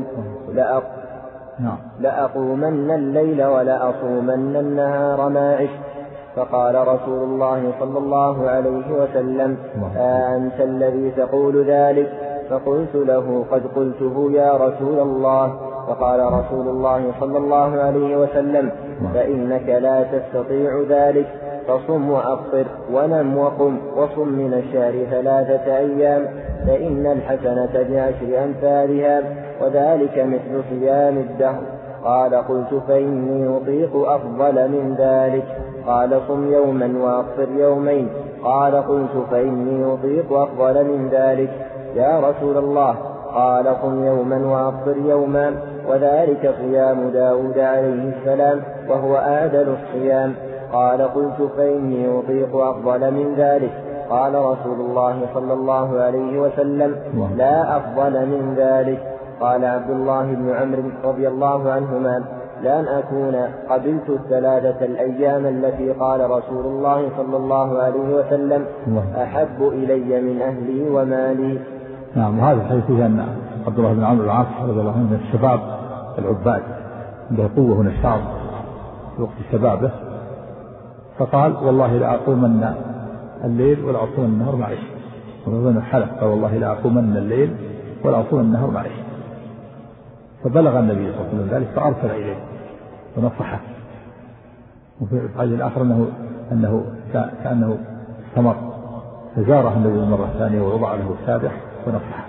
لأقومن الليل ولأصومن النهار ما عشت، فقال رسول الله صلى الله عليه وسلم أنت الذي تقول ذلك؟ فقلت له قد قلته يا رسول الله. فقال رسول الله صلى الله عليه وسلم فإنك لا تستطيع ذلك، فصم وأفطر ونم وقم وصم من الشهر ثلاثة أيام فإن الحسنة بعشر أمثالها وذلك مثل صيام الدهر. قال قلت فإني أطيق أفضل من ذلك. قال صم يوما وأفطر يومين. قال قلت فإني أطيق أفضل من ذلك يا رسول الله. قال صم يوما وأفطر يوما وذلك صيام داود عليه السلام وهو أعدل الصيام. قال قلت فإني أطيق أفضل من ذلك. قال رسول الله صلى الله عليه وسلم لا أفضل من ذلك. قال عبد الله بن عمرو رضي الله عنهما لأن أكون قبلت الثلاثة الأيام التي قال رسول الله صلى الله عليه وسلم أحب إلي من أهلي ومالي. نعم. هذا الحديث فيه أن عبد الله بن عمرو العاص رضي الله عنه من الشباب العباد عنده قوة ونشاط في وقت شبابه، فقال والله لا أقومن الليل ولا أصومن النهار معي. ورضوان الحلف قال والله لا أقومن الليل ولا أصومن النهار معي. فبلغ النبي صلى الله عليه وسلم ذلك فأرسل إليه ونصحه. وفي الحديث الآخر أنه, أنه كأنه استمر فزاره النبي مرة ثانية ووضع له سابح ونصحه.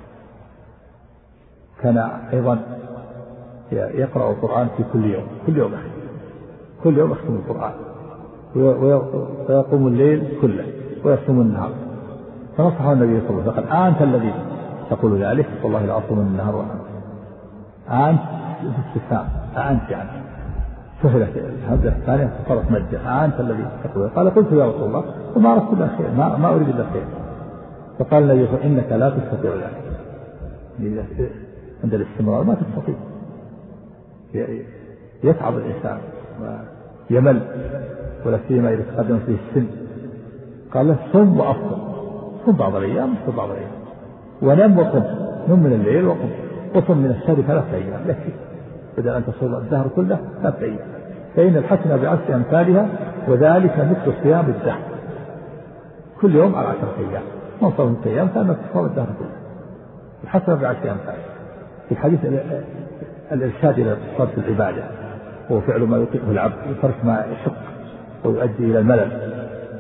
كان أيضا يقرأ القرآن في كل يوم كل يوم أختم كل يوم أختم القرآن ويقوم الليل كله ويصوم النهار. فنصحه النبي صلى الله عليه وسلم قال أنت الذي تقول ذلك؟ والله لا أصوم النهار وأنت أنت باستفهام أنت يعني سهلت الهمزة الثانية صارت مجة أنت الذي تقول. قال قلت يا رسول الله وما أردت إلا خير ما, ما أريد إلا خير. فقال النبي صلى الله عليه وسلم إنك لا تستطيع ذلك. عند الاستمرار ما تستطيع، يتعب الإنسان ويمل ولا سيما إذا تقدم فيه السن. قال له صم وأفطر، صم بعض الأيام صم بعض الأيام ونم وقم، نم من الليل وقم وصم من الشهر ثلاثة أيام يكفي بدل أن تصوم الدهر كله ثلاثة أيام، فإن الحسنة بعشر أمثالها وذلك مثل صيام الدهر، كل يوم على عشرة أيام، من صوم ستة أيام كان تصوم الدهر كله، الحسنة بعشر أمثالها. في الحديث الإرشاد إلى صرف العبادة هو فعل ما يطيقه العبد وترك ما يشق ويؤدي إلى الملل.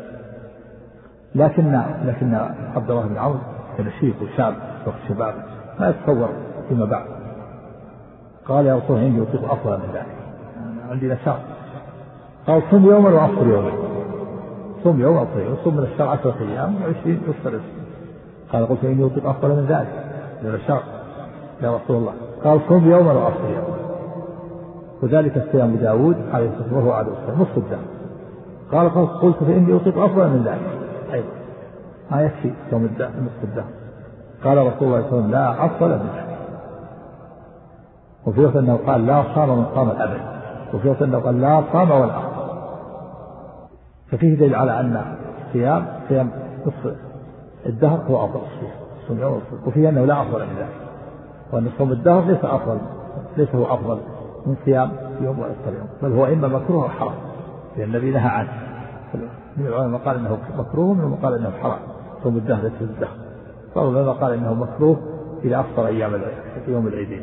لكن لكن عبد الله بن عمرو كان شيخ وشاب وقت شبابه ما يتصور فيما بعد، قال يا رسول الله عندي يطيق أفضل من ذلك، عندي نشاط. قال صم يوما وأفطر يوما، صم يوم وأفطر يوم، صم من الشهر عشرة أيام وعشرين يفطر. قال قلت إني يطيق أفضل من ذلك لنشاط يا رسول الله. قال صم يوما وأفطر يوما، وذلك صيام داود عليه الصلاة والسلام وهو عدو الصيام نصف الدهر. قال قلت فإني أطيق أفضل من ذلك أيضا، ما يكفي صوم الدهر نصف الدهر. قال رسول الله صلى الله عليه وسلم لا أفضل من ذلك. وفي وقت أنه قال لا صام من صام الأبد، وفي وقت أنه قال لا صام ولا أفطر. ففيه دليل على أن صيام صيام نصف الدهر هو أفضل الصيام، صوم يوم الصيام. وفيه أنه لا أفضل من ذلك، وأن صوم الدهر ليس أفضل، ليس هو أفضل من صيام يوم ولا أفطر يوم، بل هو إما مكروه أو حرام، لأن النبي نهى عنه. من العلماء قال إنه مكروه، ومن قال إنه حرام صوم الدهر ليس الدهر. بعض العلماء قال إنه مكروه إذا أفطر أيام يوم العيدين.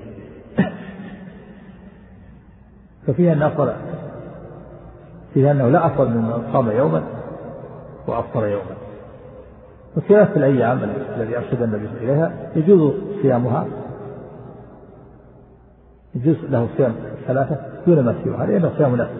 ففيها أن أفضل، فيها أنه لا أفضل من صام يوما وأفطر يوما. وثلاثة الأيام الذي أرشد النبي إليها يجوز صيامها، يجوز له صيام ثلاثة دون ما سواها لأنه صيام نفس.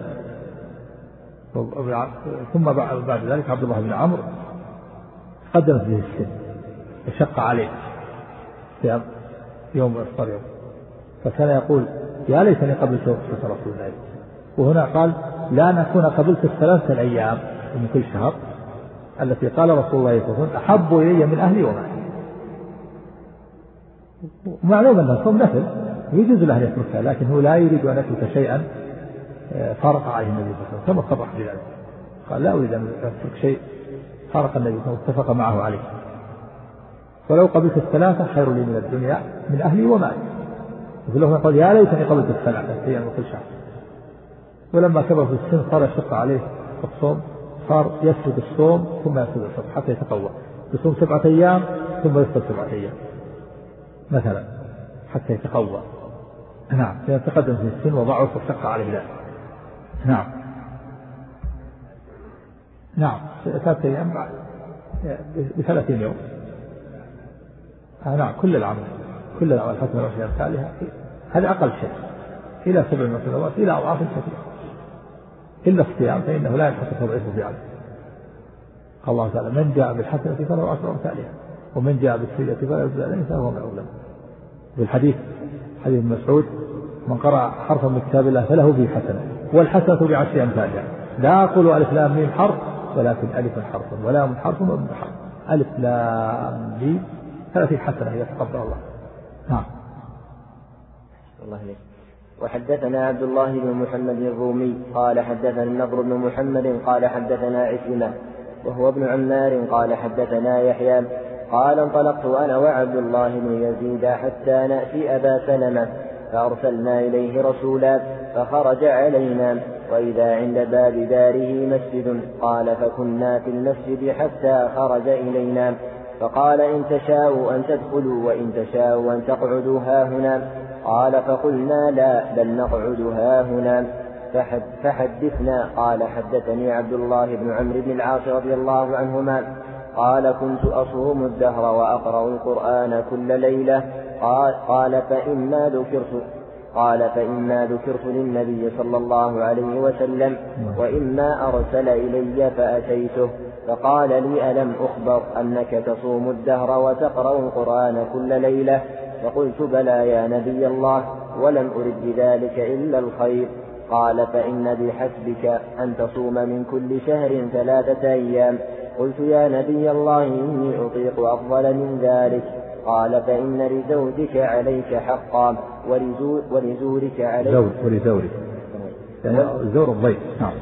ثم بعد ذلك عبد الله بن عمرو قدمت به السن وشق عليه صيام يوم وأفطر يوم، فكان يقول يا ليتني قبلت رخصة رسول الله. وهنا قال لا نكون قبلت الثلاثة الأيام من كل شهر التي قال رسول الله صلى الله عليه وسلم أحب إلي من أهلي ومالي. ومعلوم أنه صوم نفل يجوز له أن يتركها، لكن هو لا يريد أن يترك شيئا فارق عليه النبي صلى الله عليه وسلم، كما صرح بذلك قال لا أريد أن أترك شيء فارق النبي صلى الله عليه وسلم واتفق معه عليه. ولو قبلت الثلاثة خير لي من الدنيا من أهلي ومالي. وفي اللغة قال يا ليتني قبلت الثلاثة أيام وكل شهر. ولما كبر في السن صار يشق عليه الصوم، صار يسجد الصوم ثم يسجد الصوم حتى يتقوى، يصوم سبعة أيام ثم يفطر سبعة أيام مثلا حتى يتقوى. نعم، يتقدم في السن وضعف وشق عليه ذلك. نعم نعم ثلاثة أيام بثلاثين يوم. آه نعم كل العمل كل العمل حتى العشر أمثالها، هذا أقل شيء إلى سبع سنوات إلى أضعاف كثيرة، إلا الصيام فإنه لا ينحصر تضعيفه في عمله. قال الله تعالى من جاء بالحسنة فله عشر أمثالها ومن جاء بالسيئة فلا يجزى إلا فهو معول. بالحديث حديث ابن مسعود من قرأ حرفا من كتاب الله فله به حسنة والحسنة بعشر أمثالها. لا أقول ألف لام ميم حرف ولكن ألف حرف ولام حرف وميم حرف. ألف لام ميم ثلاثين حسنة هي تقبل الله. نعم. الله عليك. وحدثنا عبد الله بن محمد الرومي قال حدثنا النضر بن محمد قال حدثنا عكرمة وهو ابن عمار قال حدثنا يحيى قال انطلقت أنا وعبد الله بن يزيد حتى نأتي أبا سلمة فأرسلنا إليه رسولا فخرج علينا وإذا عند باب داره مسجد. قال فكنا في المسجد حتى خرج إلينا فقال إن تشاءوا أن تدخلوا وإن تشاءوا أن تقعدوا هاهنا. قال فقلنا لا بل نقعد هاهنا فحد فحدثنا. قال حدثني عبد الله بن عمرو بن العاص رضي الله عنهما قال كنت أصوم الدهر وأقرأ القرآن كل ليلة. قال, قال فإما ذكرت قال فإما ذكرت للنبي صلى الله عليه وسلم وإما أرسل إلي فأتيته فقال لي ألم أخبر أنك تصوم الدهر وتقرأ القرآن كل ليلة؟ فقلت بلى يا نبي الله ولم أرد بذلك إلا الخير. قال فإن بحسبك أن تصوم من كل شهر ثلاثة أيام. قلت يا نبي الله إني أطيق أفضل من ذلك. قال فإن لزوجك عليك حقا ولزورك عليك ولزورك يعني زور الضيف. نعم.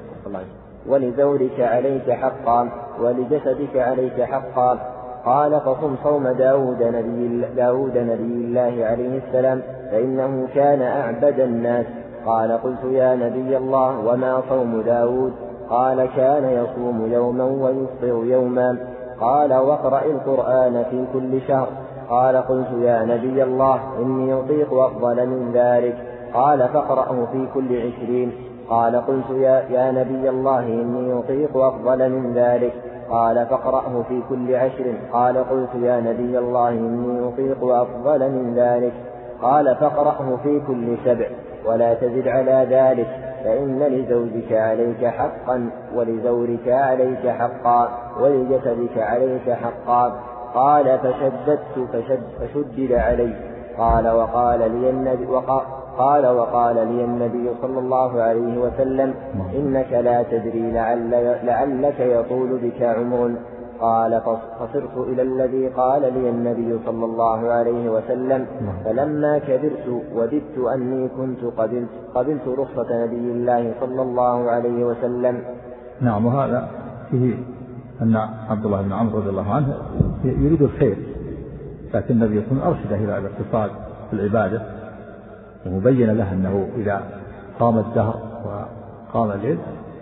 ولزورك عليك حقا ولجسدك عليك حقا. قال فصم صوم داود نبي, داود نبي الله عليه السلام فإنه كان أعبد الناس. قال قلت يا نبي الله وما صوم داود؟ قال كان يصوم يوما ويفطر يوما. قال واقرأ القرآن في كل شهر. قال قلت يا نبي الله إني أطيق أفضل من ذلك. قال فاقرأه في كل عشرين. قال قلت يا, يا نبي الله إني أطيق أفضل من ذلك. قال فاقرأه في كل عشر. قال قلت يا نبي الله إني أطيق أفضل من ذلك. قال فاقرأه في كل سبع ولا تزد على ذلك، فإن لزوجك عليك حقا ولزورك عليك حقا ولجسدك عليك حقا. قال فشددت فشد فشدد علي. قال وقال لي النبي وقال قال وقال لي النبي صلى الله عليه وسلم إنك لا تدري لعل لعلك يطول بك عمر. قال فصرت إلى الذي قال لي النبي صلى الله عليه وسلم، فلما كبرت وددت أني كنت قبلت, قبلت رخصة نبي الله صلى الله عليه وسلم. نعم. وهذا فيه أن عبد الله بن عمرو رضي الله عنه يريد الخير، لكن النبي يكون أرشده إلى الاقتصاد في العبادة، ومبين له أنه إذا قام الدهر وقام الليل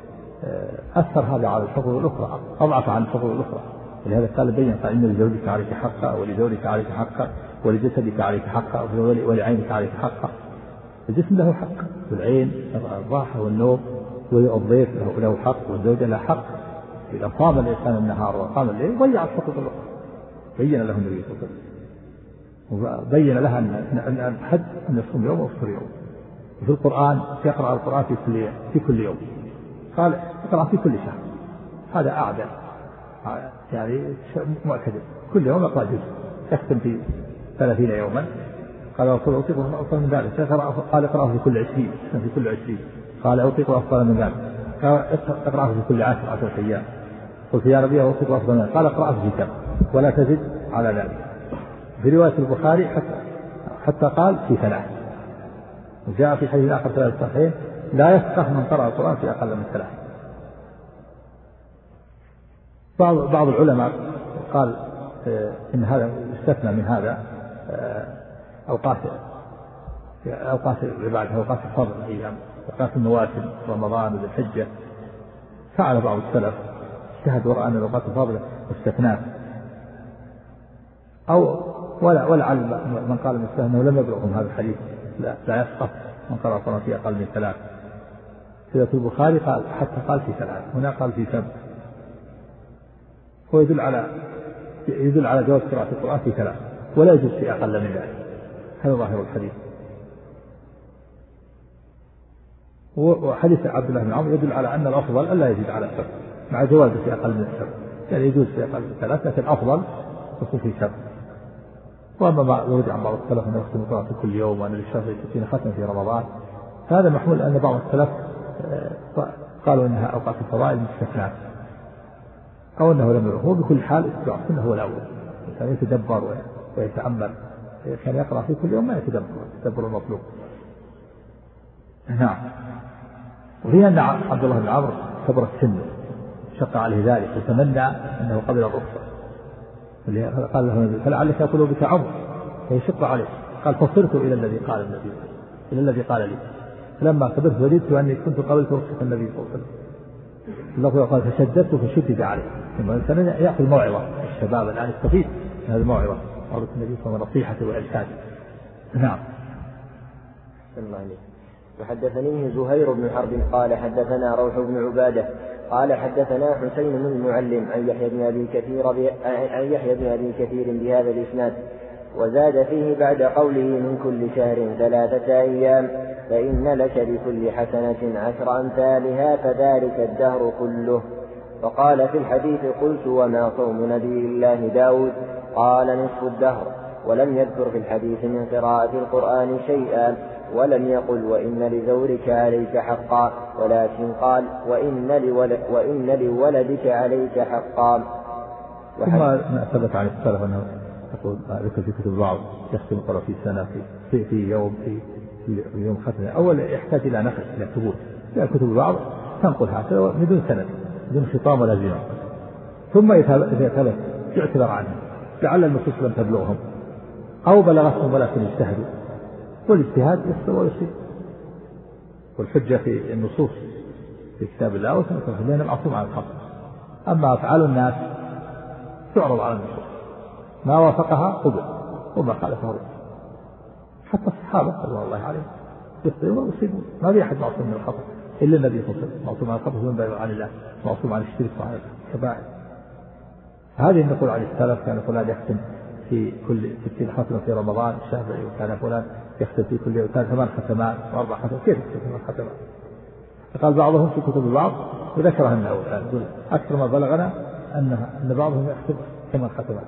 أثر هذا على الحقوق الأخرى، أضعف عن الحقوق الأخرى. ولهذا قال بين قال إن لزوجك عليك حقا ولزوجك عليك حقا ولجسدك عليك حقا ولعينك عليك حقا. الجسم له حق، والعين الراحة والنوم، والضيف له حق، والزوجة له حق. إذا صام الإنسان النهار وقام الليل ضيع الحقوق الأخرى. بين له النبي صلى الله عليه وسلم، وبين لها أن الحد أن يصوم يوم ويفطر يوم. وفي القرآن يقرأ القرآن في كل في كل يوم، قال اقرأ في كل شهر. هذا أعدل يعني معتدل، كل يوم يقرأ جزء، يختم في ثلاثين يوما. قال أطيق أفضل من ذلك. قال اقرأه في كل عشرين في كل عشرين. قال أطيق أفضل من ذلك. قال اقرأه في كل عشر عشرة أيام. قلت يا ربي أطيق أفضل من ذلك. قال اقرأه في كم ولا تزد على ذلك. في رواية البخاري حتى حتى قال في ثلاث. وجاء في حديث آخر ثلاث صحيح لا يفقه من قرأ القرآن في أقل من ثلاث. بعض بعض العلماء قال إن هذا يستثنى من هذا أوقات أوقات العبادة، أوقات الفضل، أيام أوقات النوافل، رمضان وذي الحجة. فعل بعض السلف اجتهد ورأى أن أوقات الفضل استثناء، أو ولا ولعل من قال مثله أنه لم يبلغهم هذا الحديث لا, لا يفقه من قرأ القرآن في أقل من ثلاث. في البخاري قال حتى قال في ثلاث، هنا قال في سبع. هو يدل على يدل على جواز قراءة القرآن في ثلاث، ولا يجوز في أقل من ذلك. هذا ظاهر الحديث. وحديث عبد الله بن عمرو يدل على أن الأفضل ألا يزيد على سبع، مع جواز في أقل من سبع. يعني يجوز في أقل من ثلاث، لكن الأفضل يكون في سبع. وأما ما ورد عن بعض السلف أنه يختم القرآن في كل يوم، وأن للشهر ستين ختم في رمضان، فهذا محمول أن بعض السلف قالوا إنها أوقات الفضائل مستثناة، أو أنه لم يره. هو بكل حال اتباع السنة هو الأول. كان يتدبر ويتأمل، كان يقرأ في كل يوم ما يتدبر يتدبر المطلوب. نعم. وفي أن عبد الله بن عمرو كبر السن شق عليه ذلك، وتمنى أنه قبل الرخصة. قال له فلعلك يطول بك عمر فيشق عليه. قال فصرت إلى الذي قال النبي إلى الذي قال لي، فلما كبرت وددت أني كنت قبلت رخصة النبي صلى الله عليه وسلم. الله قال فشددت فشدد عليه. ثم الإنسان يأخذ موعظة. الشباب الآن يستفيد من هذه الموعظة، قالت النبي صلى الله عليه وسلم نصيحة وإرشاد. نعم. الله عليه. وحدثنيه زهير بن حرب قال حدثنا روح بن عبادة قال حدثنا حسين بن المعلم عن يحيى بن أبي كثير عن يحيى بن أبي كثير بهذا الإسناد، وزاد فيه بعد قوله من كل شهر ثلاثة أيام، فإن لك بكل حسنة عشر أمثالها فذلك الدهر كله. وقال في الحديث قلت وما صوم نبي الله داود؟ قال نصف الدهر. ولم يذكر في الحديث من قراءة القرآن شيئا، ولم يقل وإن لزورك عليك حقا، ولكن قال وإن, لولد وإن لولدك عليك حقا. ثم ما ثبت عن السلف أنه يقول ذكر في كتب بعض يختم القرآن في سنة في, في يوم في, في يوم ختمه. أول يحتاج إلى نقل إلى ثبوت، لا كتب بعض تنقل هكذا بدون سند بدون خطام ولا زنا، ثم إذا ثبت يعتبر عنه، لعل النصوص لم تبلغهم أو بلغتهم ولكن اجتهدوا والاجتهاد يخطئ ويصيب. والحجة في النصوص في كتاب الله وسنة رسوله لأنه معصوم عن الخطأ. أما أفعال الناس تعرض على النصوص، ما وافقها قبل وما خالفه رد. حتى الصحابة رضي الله عليهم يخطئون ويصيبون، ما في أحد معصوم من الخطأ إلا النبي صلى الله عليه وسلم، معصوم عن الخطأ وينبغي عن الله، معصوم عن الشرك وعن الكبائر. هذه نقول عن السلف كان فلان يختم في كل ستين ختمة في رمضان الشافعي، وكان فلان يختم في كل يوم كان ثمان ختمات وأربع ختمات. كيف يختم ثمان ختمات؟ قال بعضهم في كتب البعض وذكرها النووي يقول أكثر ما بلغنا أن أن بعضهم يختم ثمان ختمات.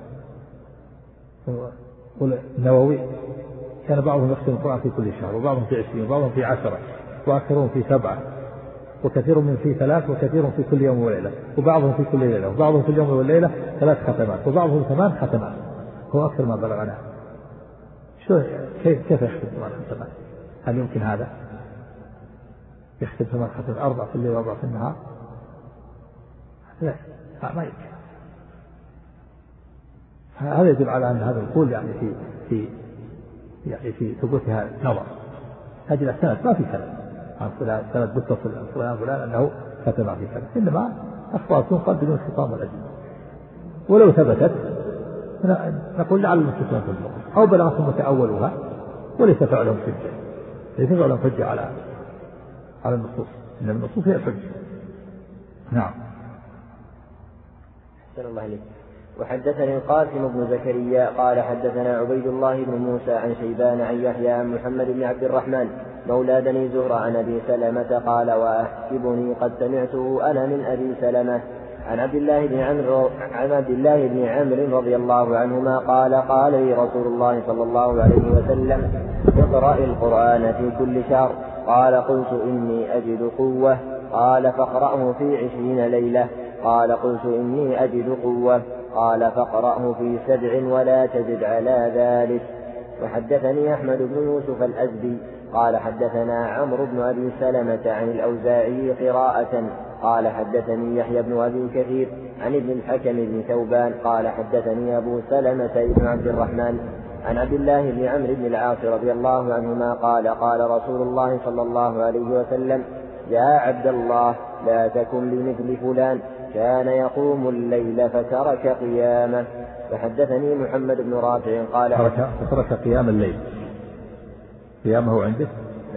يقول النووي كان بعضهم يختم القرآن في كل شهر، وبعضهم في عشرين، وبعضهم في عشرة، وأكثرهم في سبعة، وكثير من في ثلاث، وكثير في كل يوم وليلة، وبعضهم في كل ليلة، وبعضهم في اليوم والليلة ثلاث ختمات، وبعضهم ثمان ختمات. هو أكثر ما بلغنا. شو كيف كيف يختم ثمان ختمات؟ هل يمكن هذا؟ يختم ثمان ختمات أربع في الليل وأربع في النهار؟ لا ما يمكن. هذا يدل على أن هذا القول يعني في في يعني في ثبوتها نظر. أجل السند ما في سند عن فلان سند متصل عن فلان فلان أنه ختم في سند، إنما أخبار تنقل بدون خطاب والأجل. ولو ثبتت نقول لعل المسلمين في النصوص أو بلغتهم متأولها وليس فعلهم حجة، ليس فعلهم حجة على على النصوص، إن النصوص هي الحجة. نعم. أحسن الله عليك. وحدثني القاسم بن زكريا قال حدثنا عبيد الله بن موسى عن شيبان عن يحيى عن محمد بن عبد الرحمن مولى بني زهرة عن أبي سلمة قال وأحسبني قد سمعته أنا من أبي سلمة عن عبد الله بن عمرو عن عبد الله بن عمرو رضي الله عنهما قال قال لي رسول الله صلى الله عليه وسلم اقرأ القرآن في كل شهر. قال قلت إني أجد قوة. قال فاقرأه في عشرين ليلة. قال قلت إني أجد قوة. قال فاقرأه في سبع ولا تزد على ذلك. وحدثني أحمد بن يوسف الأزدي قال حدثنا عمرو بن أبي سلمة عن الأوزاعي قراءة قال حدثني يحيى بن أبي كثير عن ابن الحكم بن ثوبان قال حدثني أبو سلمة بن عبد الرحمن عن عبد الله بن عمرو بن العاص رضي الله عنهما قال قال رسول الله صلى الله عليه وسلم يا عبد الله لا تكن بمثل فلان كان يقوم الليل فترك قيامه. فحدثني محمد بن رافع قال فترك, فترك قيام الليل قيامه عندك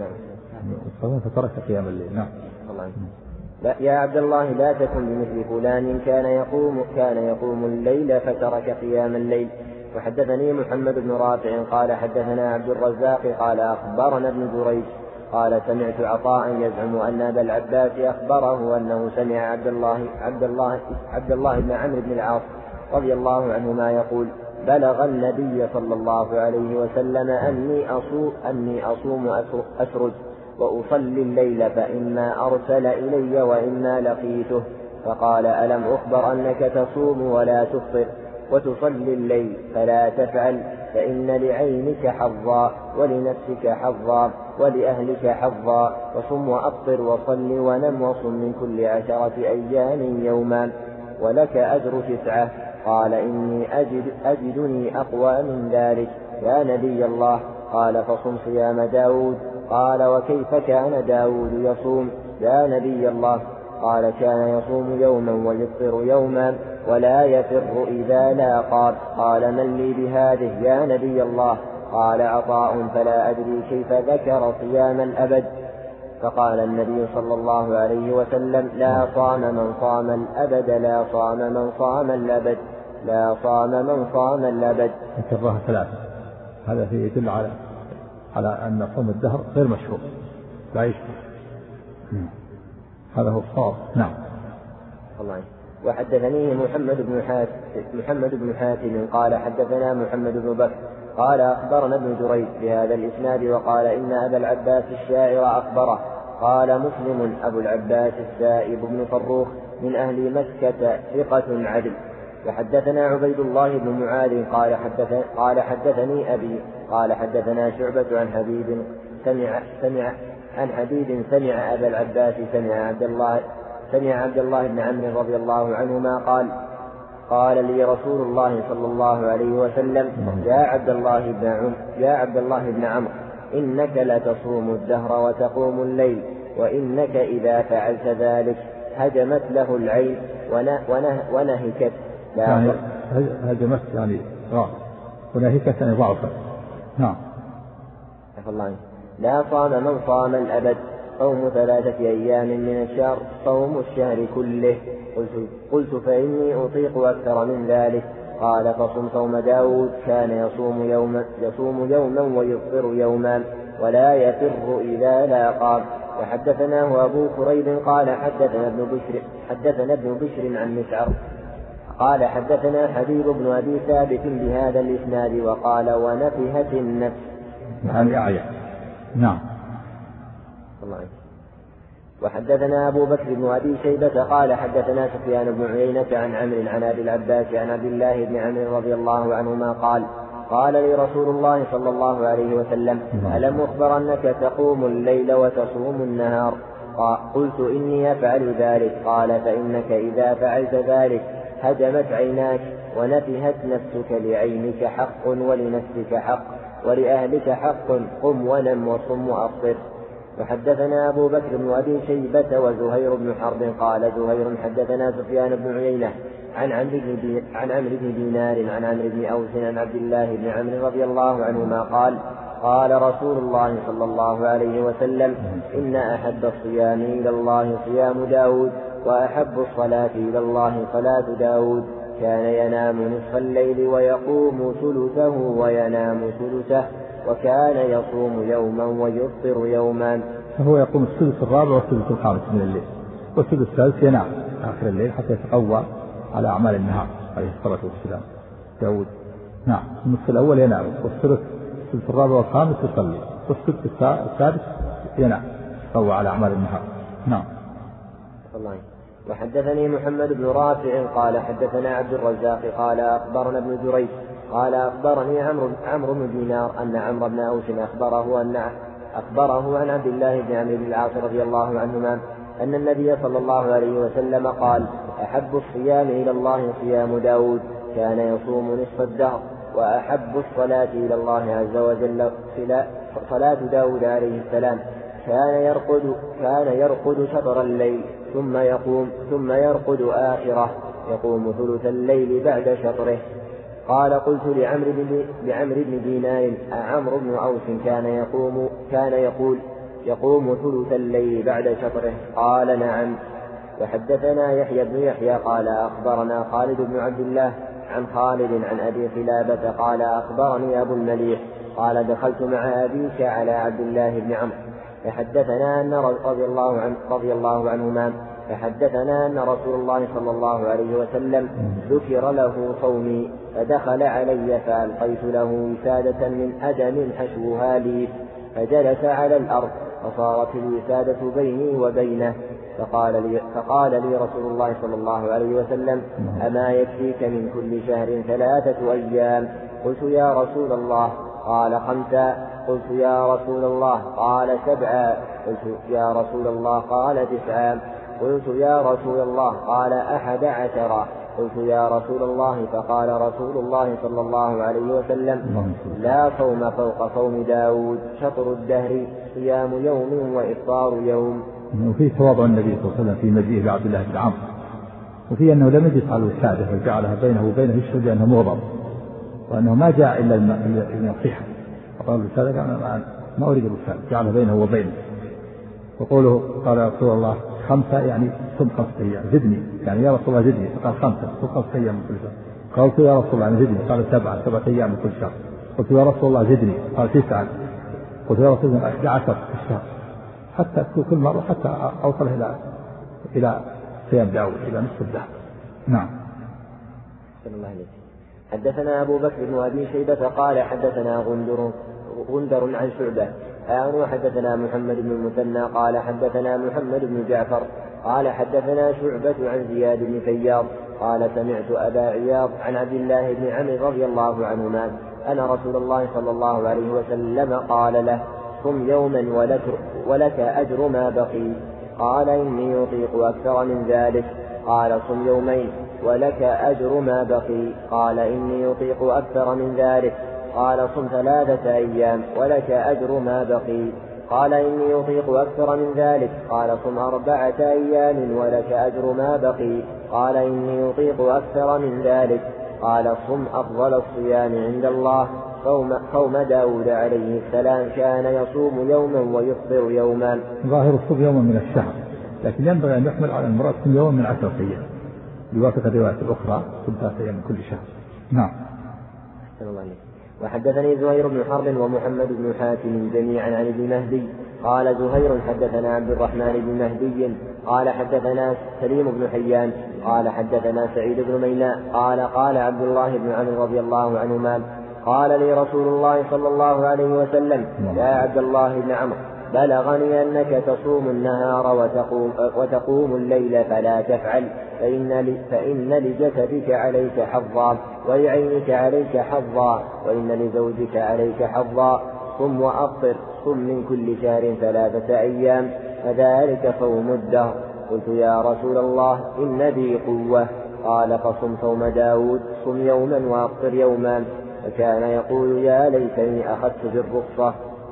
نعم فترك قيام الليل. نعم. لا يا عبد الله لا تكن بمثل فلان كان يقوم كان يقوم الليل فترك قيام الليل. وحدثني محمد بن رافع قال حدثنا عبد الرزاق قال أخبرنا ابن جريج قال سمعت عطاء يزعم أن أبا العباس أخبره أنه سمع عبد الله عبد الله عبد الله بن عمرو بن العاص رضي الله عنهما يقول بلغ النبي صلى الله عليه وسلم أني أصوم أني أصوم أسرد وأصلي الليل فإما أرسل إلي وإما لقيته فقال ألم أخبر أنك تصوم ولا تفطر وتصلي الليل فلا تفعل فإن لعينك حظا ولنفسك حظا ولأهلك حظا وصم وأفطر وصل ونم وصم من كل عشرة أيام يوما ولك أجر تسعة. قال إني أجد أجدني أقوى من ذلك يا نبي الله. قال فصم صيام داود. قال وكيف كان داود يصوم يا نبي الله؟ قال كان يصوم يوما ويفطر يوما ولا يفر إذا لاقى. قال من لي بهذه يا نبي الله؟ قال عطاء فلا أدري كيف ذكر صيام الأبد. فقال النبي صلى الله عليه وسلم لا صام من صام الأبد لا صام من صام الأبد لا صام من صام الأبد. كررها ثلاثة. هذا فيه يدل على على أن صوم الدهر غير مشروع لا يشبه. هذا هو الصواب. نعم. الله. وحدثني محمد بن حاتم محمد بن حاتم قال حدثنا محمد بن بكر قال أخبرنا ابن جريج بهذا الإسناد وقال إن أبا العباس الشاعر أخبره. قال مسلم أبو العباس السائب بن فروخ من أهل مكة ثقة عدل. وحدثنا عبيد الله بن معاذ قال حدث قال حدثني أبي قال حدثنا شعبة عن حبيب سمع سمع عن حبيب سمع أبا العباس سمع عبد الله سمع عبد الله بن عمرو رضي الله عنهما قال قال لي رسول الله صلى الله عليه وسلم يا عبد الله بن عمرو يا عبد الله بن عمرو إنك لتصوم الدهر وتقوم الليل، وإنك إذا فعلت ذلك هجمت له العين ونه ونه ونهكت. يعني هجمت يعني ضعف، ونهكت يعني ضعفا. نعم. لا صام من صام الأبد، صوم ثلاثة أيام من الشهر صوم الشهر كله. قلت, قلت فإني أطيق أكثر من ذلك. قال فصم صوم داود كان يصوم يوما, يصوم يوما ويفطر يوما ولا يفر إذا لاقى. وحدثناه أبو كريب قال حدثنا ابن بشر حدثنا ابن بشر عن مسعر قال حدثنا حبيب بن أبي ثابت بهذا الإسناد وقال ونفهت النفس. عن أعيا. نعم. وحدثنا أبو بكر بن أبي شيبة قال حدثنا سفيان بن عيينة عن عمرو عن أبي العباس عن عبد الله بن عمرو رضي الله عنهما قال قال لي رسول الله صلى الله عليه وسلم ألم أخبر أنك تقوم الليل وتصوم النهار؟ قلت إني أفعل ذلك. قال فإنك إذا فعلت ذلك هجمت عيناك ونفهت نفسك، لعينك حق ولنفسك حق ولأهلك حق، قم ونم وصم وأفطر. وحدثنا أبو بكر بن أبي شيبة وزهير بن حرب قال زهير حدثنا سفيان بن عيينة عن عمرو بن دينار عن عمرو بن أوس عن عبد الله بن عمرو رضي الله عنهما قال قال رسول الله صلى الله عليه وسلم إن أحب الصيام إلى الله صيام داود، وأحب الصلاة إلى الله صلاة داود، كان ينام نصف الليل ويقوم ثلثه وينام ثلثه، وكان يصوم يوما ويفطر يوما. فهو يقوم الثلث الرابع والثلث الخامس من الليل، والثلث الثالث ينام آخر الليل حتى يتقوى على أعمال النهار عليه الصلاة والسلام داود. نعم. النصف الأول ينام، والثلث الثلث الرابع والخامس يصلي، والثلث السادس ينام يتقوى على أعمال النهار. نعم. الله. وحدثني محمد بن رافع قال حدثنا عبد الرزاق قال أخبرنا ابن جريج قال أخبرني عمرو عمرو بن دينار أن عمرو بن أوس أخبره أن أخبره عن عبد الله بن عمرو بن العاص رضي الله عنهما أن النبي صلى الله عليه وسلم قال أحب الصيام إلى الله صيام داود، كان يصوم نصف الدهر، وأحب الصلاة إلى الله عز وجل صلاة داود عليه السلام، كان يرقد كان يرقد شطر الليل ثم يقوم ثم يرقد آخره، يقوم ثلث الليل بعد شطره. قال قلت لعمرو بن لعمرو بن دينار أعمرو بن أوس كان يقوم كان يقول يقوم ثلث الليل بعد شطره؟ قال نعم. وحدثنا يحيى بن يحيى قال أخبرنا خالد بن عبد الله عن خالد عن أبي خلابة قال أخبرني أبو المليح قال دخلت مع أبيك على عبد الله بن عمرو فحدثنا أن رضي الله عنه رضي الله عنهما فحدثنا أن رسول الله صلى الله عليه وسلم ذكر له صومي، فدخل علي فألقيت له وسادة من أدم حشوها لي، فجلس على الأرض فصارت الوسادة بيني وبينه، فقال لي, فقال لي رسول الله صلى الله عليه وسلم أما يكفيك من كل شهر ثلاثة أيام؟ قلت يا رسول الله. قال خمسا. قلت يا رسول الله. قال سبعا. قلت يا رسول الله. قال تسعا. قلت يا رسول الله. قال أحد عشرا. قلت يا رسول الله. فقال رسول الله صلى الله عليه وسلم لا صوم فوق صوم داود، شطر الدهر صيام يوم وإفطار يوم. وفي تواضع النبي صلى الله عليه وسلم في مجيئه بعبد الله بن عمرو، وفي أنه لم يجلس على الوسادة وجعلها بينه وبينه يشهد أنه مغضب، وأنه ما جاء إلا النصيحة، فقال الوسادة أنا ما أريد الوسادة، جعلها بينه وبينه. وقوله قال يا رسول الله خمسة يعني ثم خمسة أيام زدني، يعني يا رسول الله زدني، فقال خمسة ثم خمسة أيام من كل شهر. قلت يا رسول الله زدني، قال سبعة سبعة أيام من كل شهر. قلت يا رسول الله زدني، قال تسعة. قلت يا رسول الله أحد عشر في الشهر، حتى كل مرة حتى أوصل إلى إلى صيام داود إلى نصف الدهر. نعم. حدثنا أبو بكر بن أبي شيبة قال حدثنا غندر غندر عن شعبة آن حدثنا محمد بن المثنى قال حدثنا محمد بن جعفر قال حدثنا شعبة عن زياد بن فياض قال سمعت أبا عياض عن عبد الله بن عمرو رضي الله عنهما أن رسول الله صلى الله عليه وسلم قال له صم يوما ولك, ولك أجر ما بقي. قال إني يطيق أكثر من ذلك. قال صم يومين ولك أجر ما بقي. قال إني يطيق أكثر من ذلك. قال صم ثلاثة أيام ولك أجر ما بقي. قال إني أطيق أكثر من ذلك. قال صم أربعة أيام ولك أجر ما بقي. قال إني أطيق أكثر من ذلك. قال صم أفضل الصيام عند الله صوم, صوم داود عليه السلام كان يصوم يوما ويفطر يوما. ظاهر الصوم يوما من الشهر، لكن ينبغي أن يحمل على المراد كل يوم من عشرة أيام يوافق الرواية الأخرى كل ثلاثة أيام من كل شهر. نعم. وحدثني زهير بن حرب ومحمد بن حاتم جميعا عن ابن مهدي. قال زهير حدثنا عبد الرحمن بن مهدي قال حدثنا سليم بن حيان قال حدثنا سعيد بن ميناء قال قال عبد الله بن عمرو رضي الله عنهما قال لي رسول الله صلى الله عليه وسلم يا عبد الله بن عمرو بلغني أنك تصوم النهار وتقوم, وتقوم الليل فلا تفعل فإن, فإن لجسدك عليك حظا ولعينك عليك حظا وإن لزوجك عليك حظا صم وأفطر صم من كل شهر ثلاثة أيام فذلك صوم الدهر. قلت يا رسول الله إن بي قوة. قال فصم صوم داود صم يوما وأفطر يوما. فكان يقول يا ليتني أخذت بالرخصة.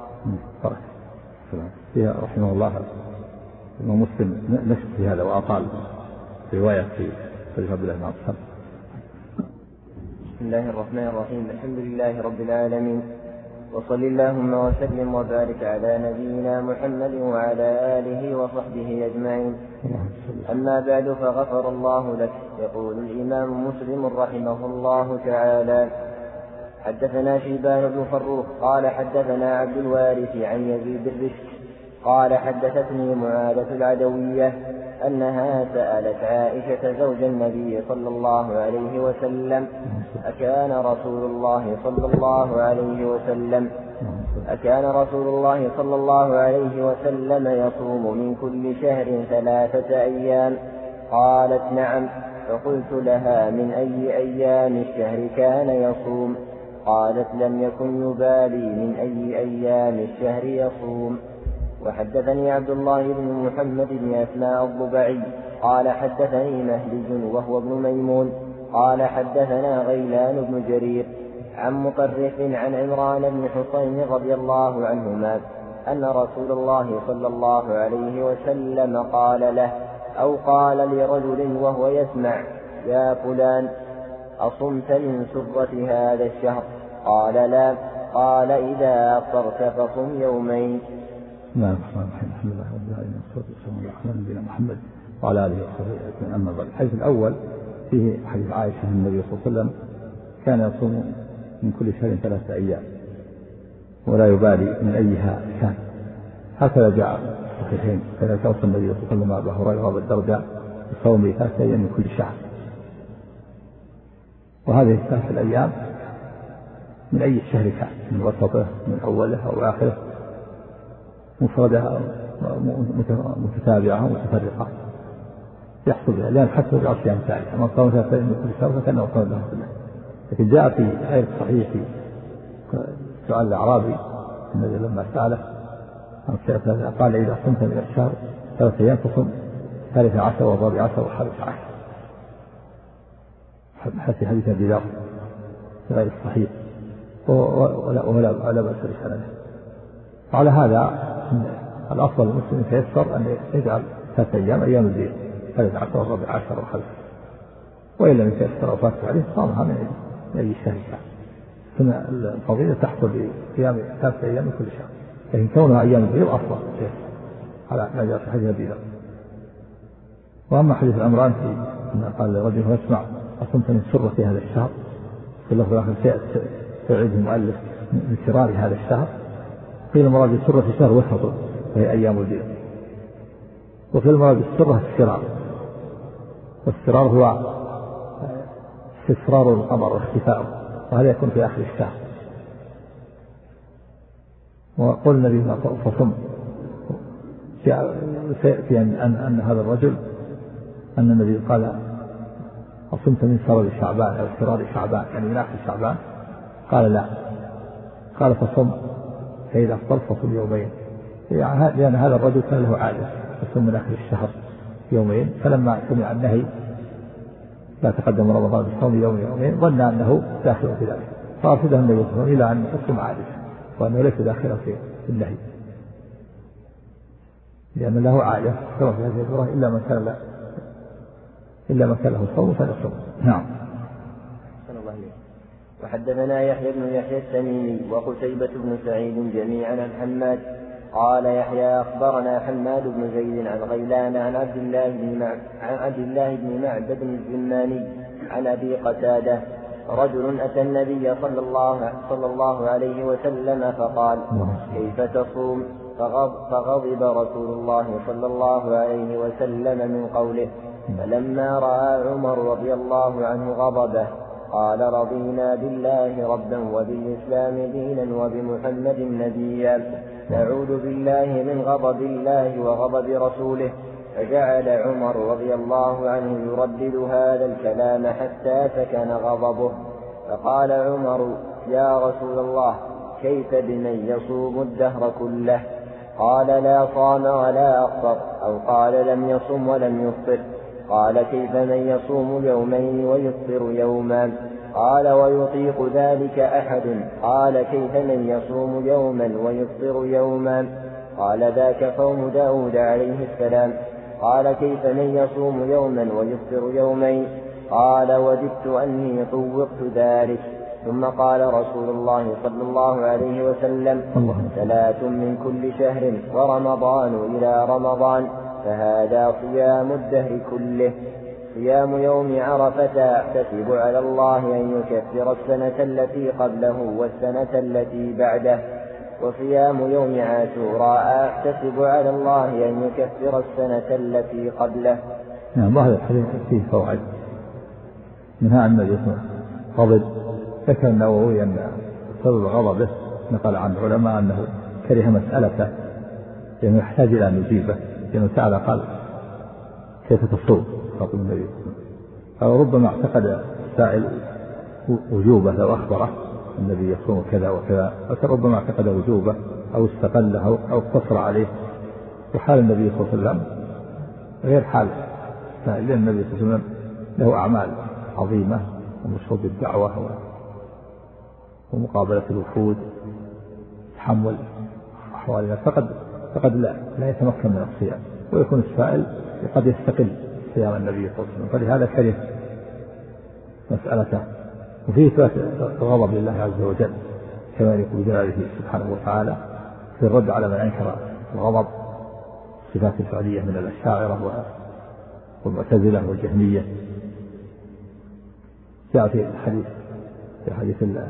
رحمه الله إنه مسلم نشط في هذا وأطال رواية في حديث عبد الله بن عمرو. بسم الله الرحمن الرحيم. الحمد لله رب العالمين وصل اللهم وسلم وبارك على نبينا محمد وعلى آله وصحبه أجمعين. أما بعد فغفر الله لك. يقول الإمام مسلم رحمه الله تعالى حدثنا شيبان بن فروخ قال حدثنا عبد الوارث عن يزيد الرشد قال حدثتني معاذة العدوية أنها سألت عائشة زوج النبي صلى الله عليه وسلم أكان رسول الله صلى الله عليه وسلم أكان رسول الله صلى الله عليه وسلم يصوم من كل شهر ثلاثة أيام؟ قالت نعم. فقلت لها من أي أيام الشهر كان يصوم؟ قالت لم يكن يبالي من أي أيام الشهر يصوم. وحدثني عبد الله بن محمد بن أسماء الضبعي قال حدثني مهدي وهو ابن ميمون قال حدثنا غيلان بن جرير عن مطرف عن عمران بن حسين رضي الله عنهما أن رسول الله صلى الله عليه وسلم قال له أو قال لرجل وهو يسمع يا فلان أصمت من سرة هذا الشهر؟ قال لا. قال إذا أفطرت فصم يومين. نعم. الحمد لله رب العالمين والصلاة والسلام على نبينا محمد وعلى آله وصحبه أجمعين. أما بعد. الحديث الأول فيه حديث عائشة النبي صلى الله عليه وسلم كان يصوم من كل شهر ثلاثة أيام ولا يبالي من أيها كان. هكذا جاء في الصحيحين كذا توصى النبي صلى الله عليه وسلم أبا هريرة وأبا الدرداء بصوم ثلاثة أيام من كل شهر. وهذه الثلاثة الأيام من أي شهر كان من وسطه من أوله أو آخره مفردة متتابعة متفرقة يحصل بها لأن حسب العصيان ثالثة من صام ثلاثة أيام من كل شهر فكأنه صام له كله. لكن جاء في غير الصحيح في سؤال الأعرابي الذي لما سأله قال إذا صمت من الشهر ثلاثة أيام فصم ثالث عشر والرابع عشر والخامس عشر حتى حديث أبي ذر غير الصحيح ولا ولا ولا بأس بسنده. وعلى هذا الأفضل المسلم يتيسر أن يجعل ثلاثة أيام أيام البيت ثالث عشر والرابع عشر والخامس، وإن لم يتيسر أو فات عليه صامها من أي شهر كان. ثم الفضيلة تحصل بقيام ثلاثة أيام من كل شهر، لكن كونها أيام البيت أفضل على ما جاء في حديث أبي ذر. وأما حديث عمران في قال لرجل يسمع أصمت من سرة في هذا الشهر في اللفظ الآخر سيعيد المؤلف من سرار هذا الشهر، قيل المراد السرة في شهر وسط وهي أيام البيض، وقيل المراد السرة السرار، والسرار هو استسرار القمر واختفاؤه، وهذا يكون في آخر الشهر. وقل النبي فصم في أن, أن هذا الرجل أن النبي قال أصمت من سرر شعبان أو سرار شعبان يعني من آخر شعبان؟ قال لا. قال فصم فإذا أفطرت فصم يومين، يعني لأن هذا الرجل كان له عادة يصوم من آخر الشهر يومين، فلما سمع النهي لا تقدم رمضان بالصوم يوم يومين ظن أنه داخل في ذلك فأرشده النبي صلى الله عليه وسلم إلى أن تقسم عادة وأنه ليس داخلا في النهي، لأن له عادة كما في هذه السورة إلا من كان له إلا من كان له صوم فليصوم. نعم. وحدثنا يحيى بن يحيى التميمي وقتيبة بن سعيد جميعا عن حماد قال يحيى أخبرنا حماد بن زيد عن غيلان عن عبد الله بن معبد عن عبد الله بن معبد الجماني عن أبي قتادة رجل أتى النبي صلى الله صلى الله عليه وسلم فقال كيف تصوم؟ فغضب رسول الله صلى الله عليه وسلم من قوله، فلما رأى عمر رضي الله عنه غضبه قال رضينا بالله ربا وبالإسلام دينا وبمحمد نبيا نعوذ بالله من غضب الله وغضب رسوله. فجعل عمر رضي الله عنه يردد هذا الكلام حتى سكن غضبه. فقال عمر يا رسول الله كيف بمن يصوم الدهر كله؟ قال لا صام ولا أفطر، أو قال لم يصم ولم يفطر. قال كيف من يصوم يومين ويفطر يوما؟ قال ويطيق ذلك أحد؟ قال كيف من يصوم يوما ويفطر يوما؟ قال ذاك قوم داود عليه السلام. قال كيف من يصوم يوما ويفطر يومين؟ قال وددت أني طوقت ذلك. ثم قال رسول الله صلى الله عليه وسلم ثلاث من كل شهر ورمضان إلى رمضان، فهذا صيام الدهر كله. صيام يوم عرفة أحتسب على الله أن يكفر السنة التي قبله والسنة التي بعده، وصيام يوم عاشوراء أحتسب على الله أن يكفر السنة التي قبله. نعم. وهذا الحديث فيه فوائد، منها أن النبي غضب. ذكر النووي أن سبب غضبه نقل عن العلماء أنه كره مسألته لأنه يحتاج إلى أن يجيبه، لأنه سأل قال كيف تصوم؟ خاطب النبي. فربما اعتقد السائل وجوبه لو أخبره النبي يصوم كذا وكذا، فربما اعتقد وجوبه أو استقله أو اقتصر عليه. وحال النبي صلى الله عليه وسلم غير حال السائل، لأن النبي صلى الله عليه وسلم له أعمال عظيمة ومشهور بالدعوة ومقابلة الوفود، تحمل أحوالنا، فقد فقد لا, لا يتمكن من الصيام، ويكون السائل وقد يستقل صيام النبي صلى الله عليه وسلم، فلهذا كره مسألته. وفيه إثبات الغضب لله عز وجل كما يقول جلاله سبحانه وتعالى في الرد على من أنكر الغضب، الصفات الفعلية من الأشاعرة والمعتزلة والجهمية. جاء في الحديث في حديث الله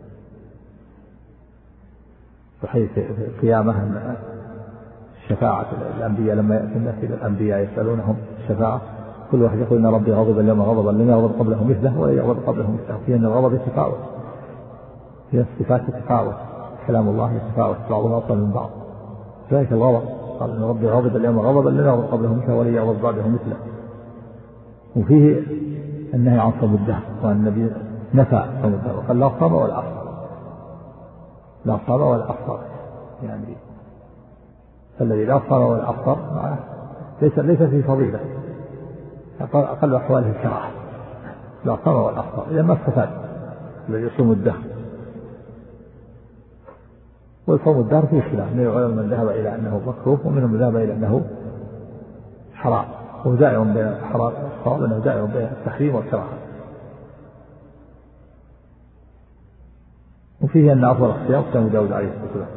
في حديث القيامة أن شفاعة الأنبياء لما يأتي الناس إلى الأنبياء يسألونهم الشفاعة، كل واحد يقول إن ربي غضب اليوم غضبا لم يغضب قبله مثله ولا يغضب قبله مثله، في أن الغضب يتفاوت، في الصفات تتفاوت، كلام الله يتفاوت بعضها أفضل من بعض. ذلك الغضب قال إن ربي غضب اليوم غضبا لم يغضب قبله مثله ولا يغضب بعده مثله. وفيه النهي عن صوم الدهر، وأن النبي نفى صوم الدهر وقال لا صام ولا أفطر، لا صام ولا أفطر، يعني الذي لا صام ولا أفطر ليس ليس في فضيلة، أقل أحواله الكراهة، لا صام ولا أفطر، إذا ما استفاد الذي يصوم الدهر. والصوم الدهر فيه خلاف، من العلماء من ذهب إلى أنه مكروه ومنهم من ذهب إلى أنه حرام، ودائر بين الحرام والصواب أنه دائر بين التحريم والكراهة. وفيه أن أفضل الصيام صيام داود عليه الصلاة والسلام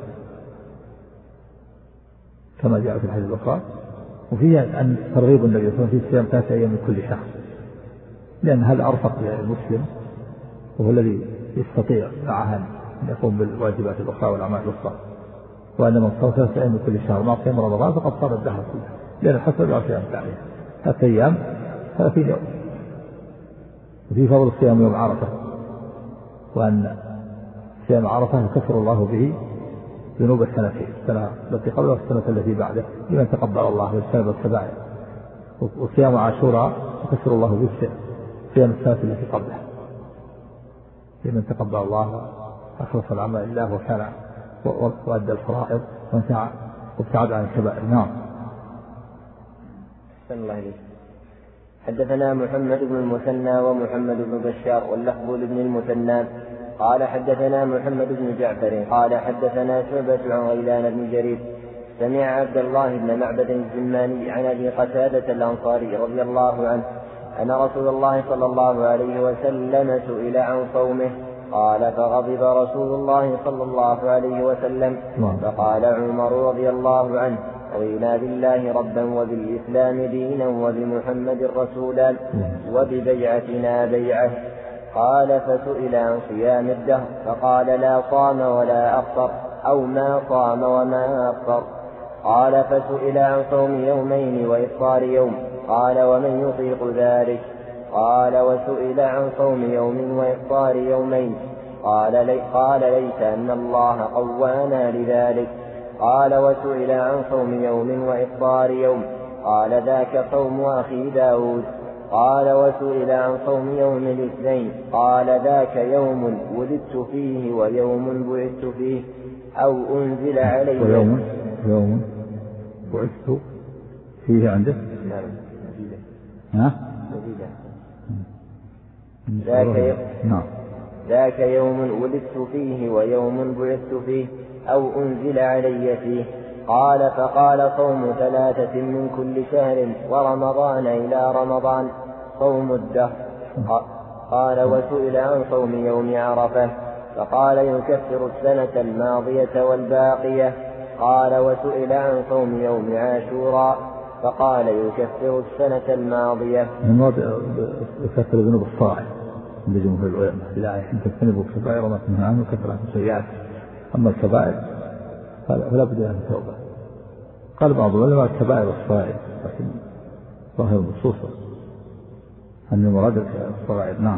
كما جاء في الحديث الأخرى. وفيه أن ترغيب النبي صلى الله عليه وسلم في الصيام ثلاثة أيام من كل شهر، لأن هذا أرفق للمسلم وهو الذي يستطيع معها أن يقوم بالواجبات الأخرى والأعمال الأخرى. وأن من صام ثلاثة أيام من كل شهر مع صيام رمضان فقد صار الدهر كله، لأن الحسن يعطي أيام عليه ثلاثة أيام ثلاثين يوم. وفي فضل الصيام يوم عرفة، وأن صيام عرفة يكفر الله به ذنوب السنتين، السنة التي قبله والسنة التي بعده لمن تقبل الله واجتنب الكبائر. وصيام عاشوراء يكفر الله به صيام السنة التي قبله لمن تقبل الله أخلص العمل لله وكان وأدى الفرائض وابتعد عن الكبائر. نعم. الله عليه. حدثنا محمد بن المثنى ومحمد بن بشار واللفظ لابن المثنى قال حدثنا محمد بن جعفر قال حدثنا شعبة عن غيلان بن جرير سمع عبد الله بن معبد الزماني عن أبي قتادة الأنصاري رضي الله عنه أن رسول الله صلى الله عليه وسلم سئل عن صومه قال فغضب رسول الله صلى الله عليه وسلم فقال عمر رضي الله عنه رضينا بالله ربا وبالإسلام دينا وبمحمد رسولا وببيعتنا بيعة. قال فسئل عن صيام الدهر فقال لا صام ولا أفطر أو ما صام وما أفطر. قال فسئل عن صوم يومين وإفطار يوم قال ومن يطيق ذلك؟ قال وسئل عن صوم يوم وإفطار يومين قال, لي قال ليس أن الله قوانا لذلك. قال وسئل عن صوم يوم وإفطار يوم قال ذاك صوم أخي داود. قال وسئل عن صوم يوم الاثنين قال ذاك يوم ولدت فيه ويوم بعثت فيه أو أنزل علي. ويوم يوم بعثت فيه عندك؟ نعم مزيدة. ها؟ مزيدة. ذاك يوم نعم ذاك يوم ولدت فيه ويوم بعثت فيه أو أنزل علي فيه. قال فقال صوم ثلاثة من كل شهر ورمضان إلى رمضان صوم الدهر. قال وسئل عن صوم يوم عرفة فقال يكفر السنة الماضية والباقية. قال وسئل عن صوم يوم عاشوراء فقال يكفر السنة الماضية. يكفر ذنوب الصاعد عند جمهور العلماء لا يحب تجتنبوا الكبائر وما تنهى عنه كفر عن السيئات. أما الكبائر فلا بد من توبة. قال بعض العلماء الكبائر والصغائر لكن ظاهر النصوص أن المراد الصغائر. نعم.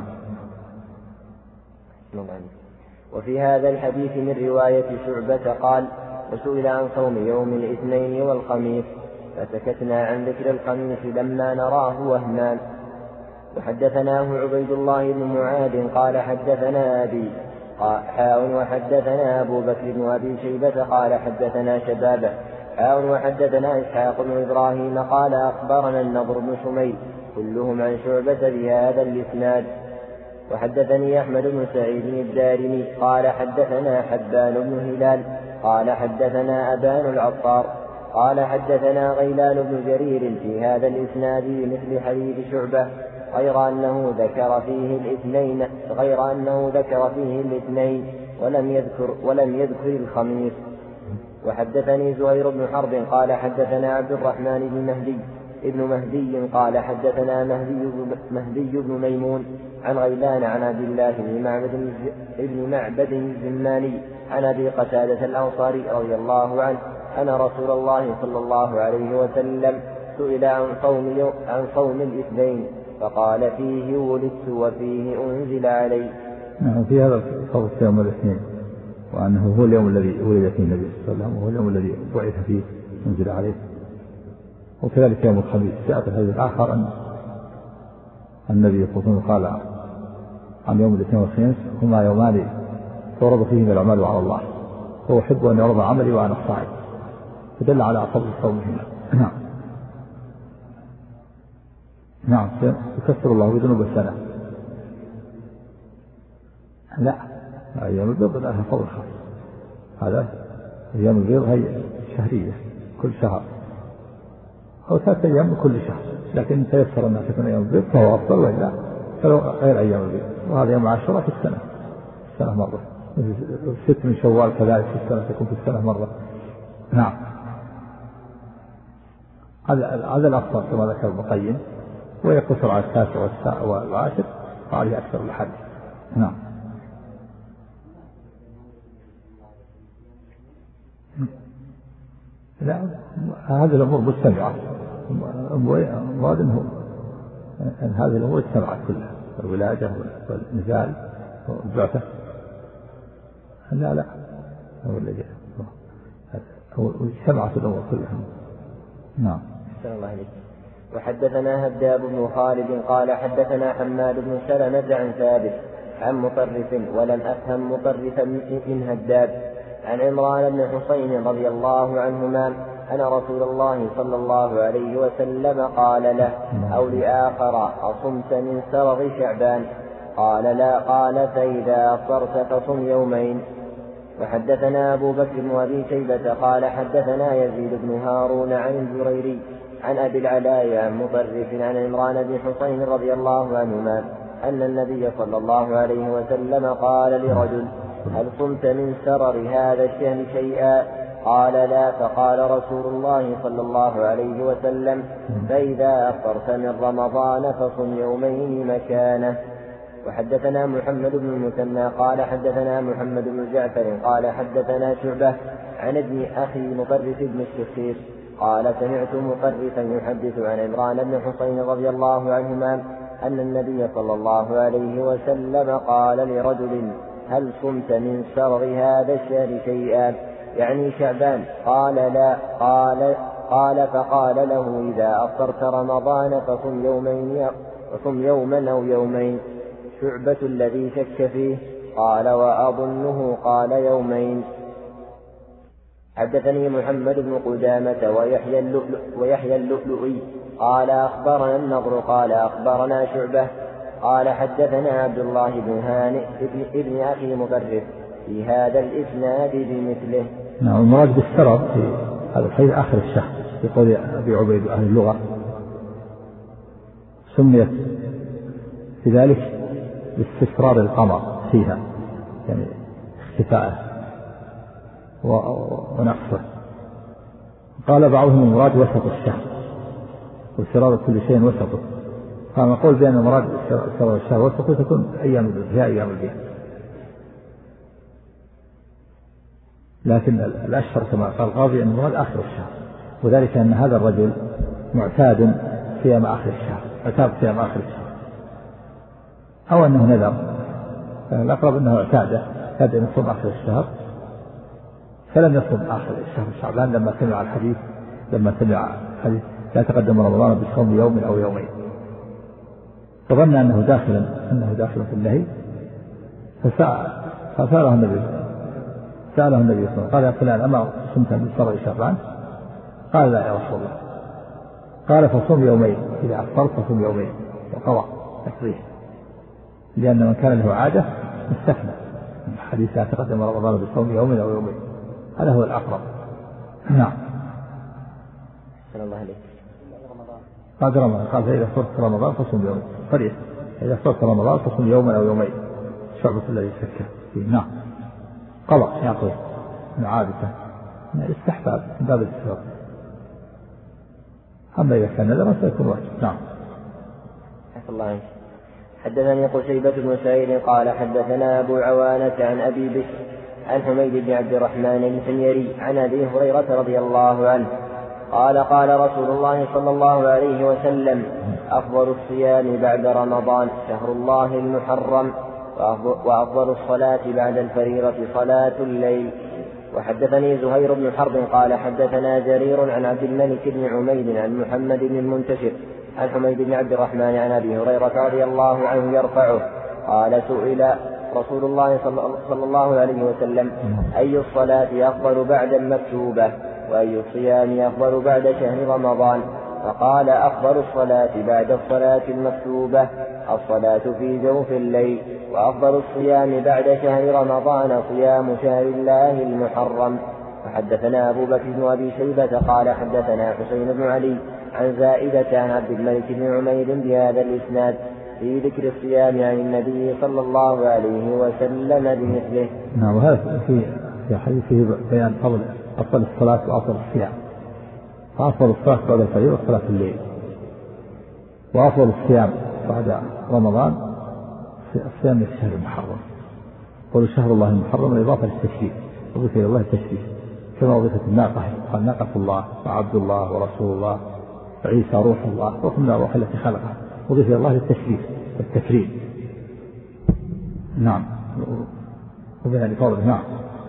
وفي هذا الحديث من رواية شعبة قال وسئل عن صوم يوم الاثنين والخميس فسكتنا عن ذكر الخميس لما نراه وهمان. وحدثناه عبيد الله بن معاذ قال حدثنا أبي حاء وحدثنا أبو بكر بن أبي شيبة قال حدثنا شبابه حاء وحدثنا إسحاق بن إبراهيم قال أخبرنا النضر بن شميل كلهم عن شعبة بهذا الإسناد. وحدثني أحمد بن سعيد الدارمي قال حدثنا حبان بن هلال قال حدثنا أبان العطار قال حدثنا غيلان بن جرير في هذا الإسناد مثل حديث شعبة غير أنه ذكر فيه الاثنين غير أنه ذكر فيه الاثنين ولم يذكر ولم يذكر الخميس. وحدثني زهير بن حرب قال حدثنا عبد الرحمن بن مهدي ابن مهدي قال حدثنا مهدي مهدي بن ميمون عن غيلان عن عبد الله بن معبد ابن معبد الزماني عن أبي قتادة الأنصاري رضي الله عنه أن رسول الله صلى الله عليه وسلم سئل عن صوم عن صوم الاثنين فقال فيه ولدت وفيه أنزل علي. نعم في هذا الفضل يوم الاثنين وأنه هو اليوم الذي ولد فيه النبي صلى الله عليه وسلم وهو اليوم الذي بعث فيه أنزل عليه. وكذلك يوم الخميس جاء في الحديث الآخر أن النبي صلى الله عليه وسلم قال عن يوم الاثنين والخميس هما يومان تعرض فيهما الأعمال على الله هو أحب أن يعرض عملي وأنا الصاعد فدل على فضل صومهما. نعم نعم يكفر الله بذنوب السنة. لا أيام البيض لها فضل خاص. هذا أيام البيض هي شهرية كل شهر أو ثلاثة أيام كل شهر لكن تيسر الناس يكون أيام البيض فهو أفضل وإلا فلو غير أيام البيض. وهذا يوم عاشوراء في السنة السنة مرة ست من شوال كذلك في السنة تكون في السنة مرة. نعم هذا هذا الأفضل كما ذكر ابن القيم ويقتصر على التاسع والعاشر وعليه أكثر الحد. نعم لا هذه الأمور مجتمعة مراد أنه أن هذه الأمور اجتمعت كلها الولادة والنزال والبعثة. لا لا هو الذي هو اجتمعت الأمور كلها. نعم. الله عليك. وحدثنا هداب بن خالد قال حدثنا حماد بن سلمة عن ثابت عن مطرف ولم أفهم مطرفا من هداب عن عمران بن حسين رضي الله عنهما أن رسول الله صلى الله عليه وسلم قال له أو لآخر أصمت من سرغ شعبان قال لا. قال فإذا أفطرت فصم يومين. وحدثنا أبو بكر بن أبي شيبة قال حدثنا يزيد بن هارون عن الجريري عن أبي العلاء عن مطرف عن عمران بن حسين رضي الله عنهما أن النبي صلى الله عليه وسلم قال لرجل هل صمت من سرر هذا الشهر شيئا؟ قال لا. فقال رسول الله صلى الله عليه وسلم فإذا أفطرت من رمضان فصم يومين مكانه. وحدثنا محمد بن المثنى قال حدثنا محمد بن جعفر قال حدثنا شعبة عن ابن أخي مطرف بن الشخير قال سمعت مطرفا يحدث عن عمران بن حسين رضي الله عنهما أن النبي صلى الله عليه وسلم قال لرجل هل صمت من سرر هذا الشهر شيئا؟ يعني شعبان. قال لا. قال قال فقال له إذا أفطرت رمضان فصم يومين فصم يوما أو يومين. شعبة الذي شك فيه قال وأظنه قال يومين. حدثني محمد بن قدامة ويحيى اللؤلؤ ويحيى اللؤلؤي قال أخبرنا النضر قال أخبرنا شعبة قال حدثنا عبد الله بن هانئ ابن, ابن أخي مطرف في هذا الإسناد بمثله. نعم. المراد بالسرر في هذا الحديث آخر الشهر في قول أبي عبيد أهل اللغة سميت في ذلك باستسرار القمر فيها يعني اختفاءه ونقصه. قال بعضهم المراد وسط الشهر وسرار كل شيء وسطه. فما قول بأن المراد سرار الشهر وسطه تكون أيام البيت أيام البيت. لكن الأشهر كما قال القاضي أن المراد آخر الشهر وذلك أن هذا الرجل معتاد صيام آخر الشهر معتاد صيام آخر الشهر أو أنه نذر. الأقرب أنه اعتاد اعتاد أن يصوم آخر الشهر فلم يصوم آخر الشهر شعبان لما سمع الحديث لما سمع الحديث لا تقدم رمضان بصوم يوم أو يومين فظن أنه داخل أنه داخل في اللهي فسأله النبي سأله النبي صلى الله عليه وسلم قال يا فلان أما صمت من سرر شعبان؟ قال لا يا رسول الله. قال فصوم يومين إذا أفطرت فصوم يومين وقضى تقضيه لأن من كان له عادة مستثنى من حديث لا تقدم رمضان بصوم يوم أو يومين. هذا هو الأقرب. نعم. صلى الله عليه قال رمضان قال فإذا أفطرت رمضان فصوم يومين صريح إذا أفطرت رمضان فصوم يوما أو يومين. شعبة الذي شك فيه. نعم. قضى يعطيه عادة استحباب من باب الاستحباب. أما إذا كان نذرا فيكون واجب. نعم. الله عليه. حدثني قتيبة بن سعيد قال حدثنا أبو عوانة عن أبي بشر عن حميد بن عبد الرحمن الحميري عن أبي هريرة رضي الله عنه قال قال رسول الله صلى الله عليه وسلم أفضل الصيام بعد رمضان شهر الله المحرم وأفضل الصلاة بعد الفريضة صلاة الليل. وحدثني زهير بن حرب قال حدثنا جرير عن عبد الملك بن عمير عن محمد بن المنتشر عن حميد بن عبد الرحمن عن أبي هريرة رضي الله عنه يرفعه قال سئل رسول الله صلى الله عليه وسلم أي الصلاة أفضل بعد المكتوبة وأي الصيام أفضل بعد شهر رمضان؟ فقال أفضل الصلاة بعد الصلاة المكتوبة الصلاة في جوف الليل وأفضل الصيام بعد شهر رمضان صيام شهر الله المحرم. وحدثنا أبو بكر بن أبي شيبة قال حدثنا حسين بن علي عن زائدة عن عبد الملك بن عمير بهذا الإسناد في ذكر الصيام عن النبي صلى الله عليه وسلم بمثله. نعم. وهذا في في حديثه بيان فضل أفضل الصلاة وأفضل الصيام. فأفضل الصلاة بعد الفجر وصلاة الليل وأفضل الصيام بعد رمضان الصيام في الشهر المحرم. قول شهر الله المحرم الإضافة للتشريف وضيف إلى الله التشريف كما وضيفت الناقة قال ناقة الله وعبد الله ورسول الله وعيسى روح الله وكل الروح التي خلقها وضيف إلى الله للتشريف والتكريم. نعم. وبهذا فضل. نعم.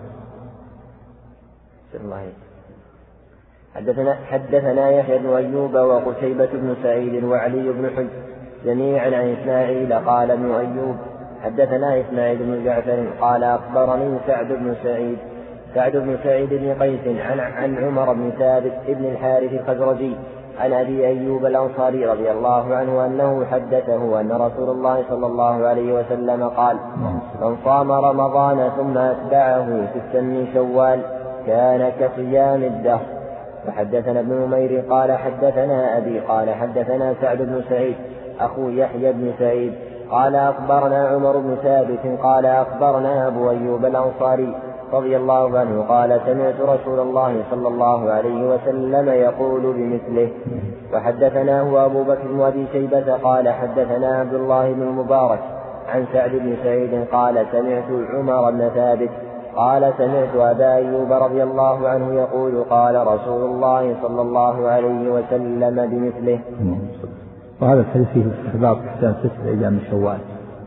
حدثنا حدثنا يحيى بن أيوب وقتيبة بن سعيد وعلي بن حجر جميعا عن إسماعيل قال ابن أيوب حدثنا إسماعيل بن جعفر قال أخبرني سعد بن سعيد سعد بن سعيد بن قيس عن, عن عمر بن ثابت بن الحارث الخزرجي عن أبي أيوب الأنصاري رضي الله عنه أنه حدثه أن رسول الله صلى الله عليه وسلم قال: من صام رمضان ثم أتبعه ستا من شوال كان كصيام الدهر. وحدثنا ابن نمير قال حدثنا أبي قال حدثنا سعد بن سعيد أخو يحيى بن سعيد قال أخبرنا عمر بن ثابت قال أخبرنا أبو أيوب الأنصاري رضي الله عنه قال: سمعت رسول الله صلى الله عليه وسلم يقول بمثله. وحدثناه أبو بكر بن أبي شيبة قال حدثنا عبد الله بن المبارك عن سعد بن سعيد قال: سمعت عمر بن ثابت قال: سمعت أبا أيوب رضي الله عنه يقول: قال رسول الله صلى الله عليه وسلم بمثله. وهذا الحديث فيه استحباب صيام ستة أيام من شوال،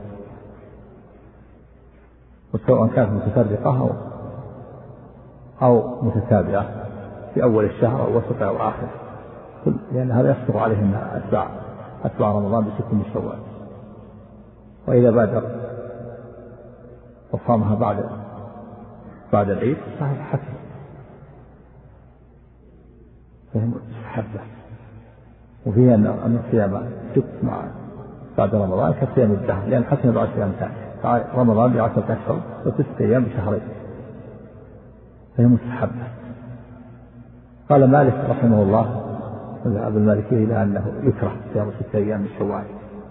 وسواء كانت متفرقة أو أو متتابعة في أول الشهر أو وسطه أو آخره، لأن هذا يصدق عليهم أتباع أتباع رمضان بست من شوال. وإذا بادر وصامها بعد بعد العيد فهي حسن، فهي مستحبة. وفيها أن الصيام ست مع بعد رمضان كصيام الدهر، لأن حسن بعشر أيام ثانية، رمضان بعشرة أشهر وستة أيام بشهرين، فهي مستحبة. قال مالك رحمه الله وذهب المالكي إلى أنه يكره صيام ستة أيام من شوال،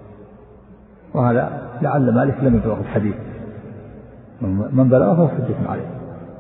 وهذا لعل مالك لم يبلغ الحديث، من بلغه فهو حجة عليه.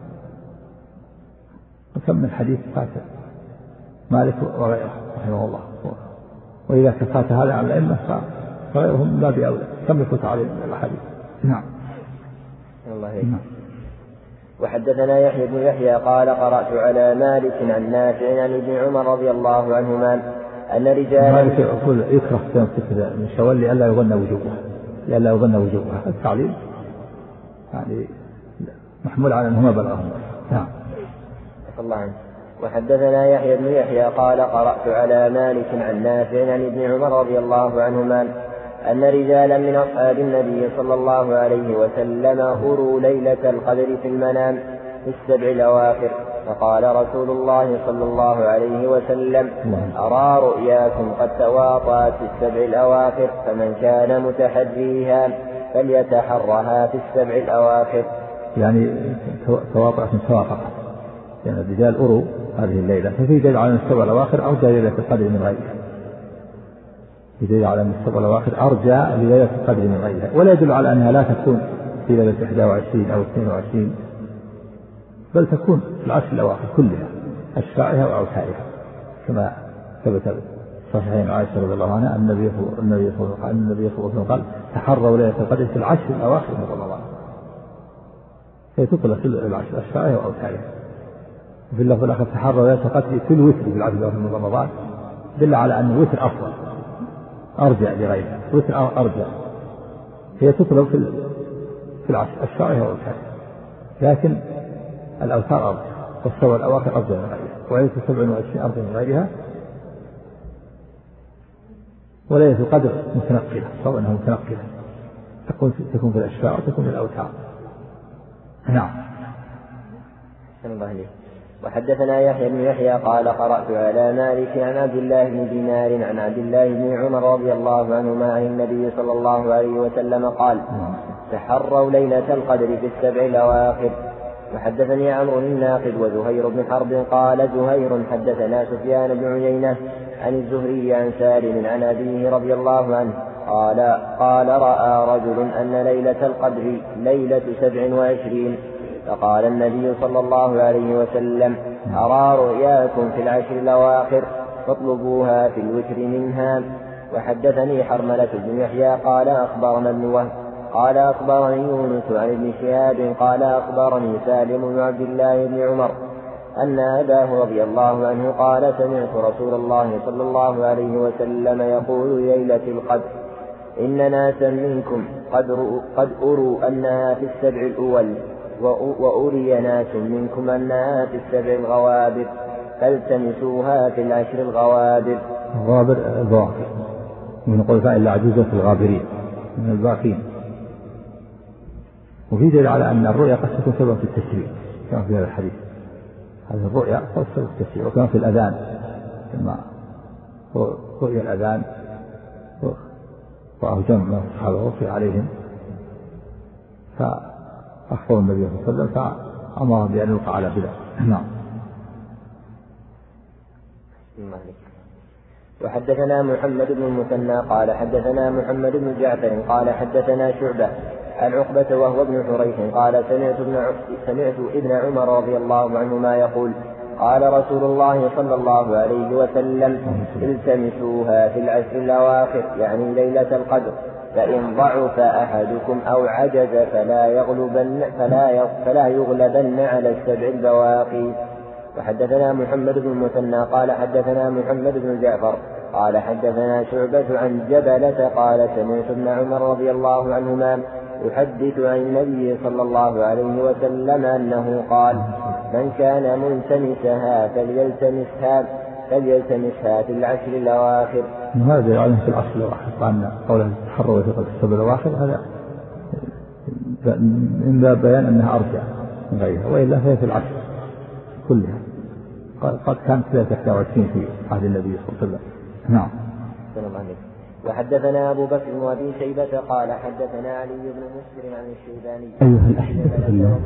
وكم من حديث فات مالك وغيره رحمه الله، وإذا كفات هذا على الأئمة فغيرهم من باب أولى، كم يفوت عليه الحديث. نعم. الله نعم. وحدثنا يحيى بن يحيى قال: قرأت على مالك عن نافع عن ابن عمر رضي الله عنهما أن رجالا مالك يقول يكره صيام ستة من شوال لئلا يظن وجوبها لئلا يظن وجوبها التعليل يعني محمول على أنه ما بلغهم. نعم. الله عنه. وحدثنا يحيى بن يحيى قال: قرأت على مالك عن نافع عن ابن عمر رضي الله عنهما أن رجالا من أصحاب النبي صلى الله عليه وسلم أروا ليلة القدر في المنام في السبع الأواخر، فقال رسول الله صلى الله عليه وسلم: أرى رؤياكم قد تواطأت في السبع الأواخر، فمن كان متحريها فليتحرها في السبع الأواخر. يعني تواطأت توافقت، يعني الرجال أروا هذه الليلة، ففي دليل على السبع الأواخر أرجى ليلة القدر من غيرها، في دليل على أن السبع الأواخر أرجى ليلة القدر من غيرها، ولا يدل على أنها لا تكون في ليلة إحدى وعشرين أو اثنين وعشرين، بل تكون في العشر الأواخر كلها أشفاعها وأوتارها، كما ثبت في صحيحين عائشة رضي الله عنها أن النبي صلى الله عليه وسلم قال: تحروا ليلة القدر في العشر الأواخر من رمضان، هي تطلق في العشر أشفاعها وأوتارها. وفي اللفظ الآخر: تحروا ليلة القدر في الوتر في العشر الأواخر من رمضان، دل على أن الوتر أفضل أرجع لغيرها، الوتر أرجع، هي تطلب في في العشر أشفاعها وأوتارها، لكن الأوتار أرجع، والسبع الأواخر أرجع من غيرها، وليلة سبع وعشرين أرجع من غيرها، وليلة القدر متنقلة، سواء أنها متنقلة تكون في تكون في الأشفاع وتكون في الأوتار. نعم. وحدثنا يحيى بن يحيى قال: قرأت على مالك عن عبد الله بن دينار عن عبد الله بن عمر رضي الله عنهما عن النبي صلى الله عليه وسلم قال: تحروا ليلة القدر في السبع الأواخر. وحدثني عمرو الناقد وزهير بن حرب قال زهير حدثنا سفيان بن عيينة عن الزهري عن سالم عن أبيه رضي الله عنه قال قال رأى رجل أن ليلة القدر ليلة سبع وعشرين، فقال النبي صلى الله عليه وسلم: أرى رؤياكم في العشر الأواخر فاطلبوها في الوتر منها. وحدثني حرملة بن يحيى قال أخبرنا ابن وهب قال أخبرني يونس عن ابن شهاب قال أخبرني سالم بن عبد الله بن عمر أن أباه رضي الله عنه قال: سمعت رسول الله صلى الله عليه وسلم يقول ليلة القدر إن ناسا منكم قد, قد أروا أنها في السبع الأول، وأري ناس منكم أنها في السبع الغوابر، فالتمسوها في العشر الغوابر. الغوابر الباقي من قلفاء إلا عجوزة في الغابرين من الباقين. وفي دليل على أن الرؤيا قد تكون سببا في التشريع كما في هذا الحديث، هذه الرؤيا قد تكون في التشريع، وكما في الأذان كما رؤي الأذان وأهو جمع من الصحابة ووصي عليهم فأخبر النبي صلى الله عليه وسلم فأمر بأن يلقى على بلال. نعم. وحدثنا محمد بن المثنى قال حدثنا محمد بن جعفر قال حدثنا شعبة عن عقبة وهو ابن حريث قال سمعت ابن سمعت ابن عمر رضي الله عنهما يقول قال رسول الله صلى الله عليه وسلم التمسوها في العشر الأواخر يعني ليلة القدر فإن ضعف أحدكم أو عجز فلا يغلبن فلا فلا يغلبن على السبع البواقي. وحدثنا محمد بن المثنى قال حدثنا محمد بن جعفر قال حدثنا شعبة عن جبلة قال سمعت ابن عمر رضي الله عنهما يحدث عن النبي صلى الله عليه وسلم أنه قال من كان ملتمسها فليلتمسها فليلتمسها في العشر الأواخر. هذا يعني في العشر الأواخر وأن قوله تحروا في السبع الأواخر هذا من باب بيان أنها أرجع من غيرها وإلا هي في العشر كلها قد كانت ثلاثة إحدى وعشرين في عهد النبي صلى الله عليه وسلم. نعم. وحدثنا أبو بكر وأبي شيبة قال حدثنا علي بن مسلم عن الشيباني أيها الأحبة في الله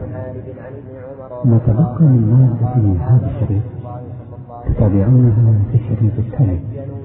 نتلقى من مادة من هذا الشريط تتابعونها في الشريط التالي.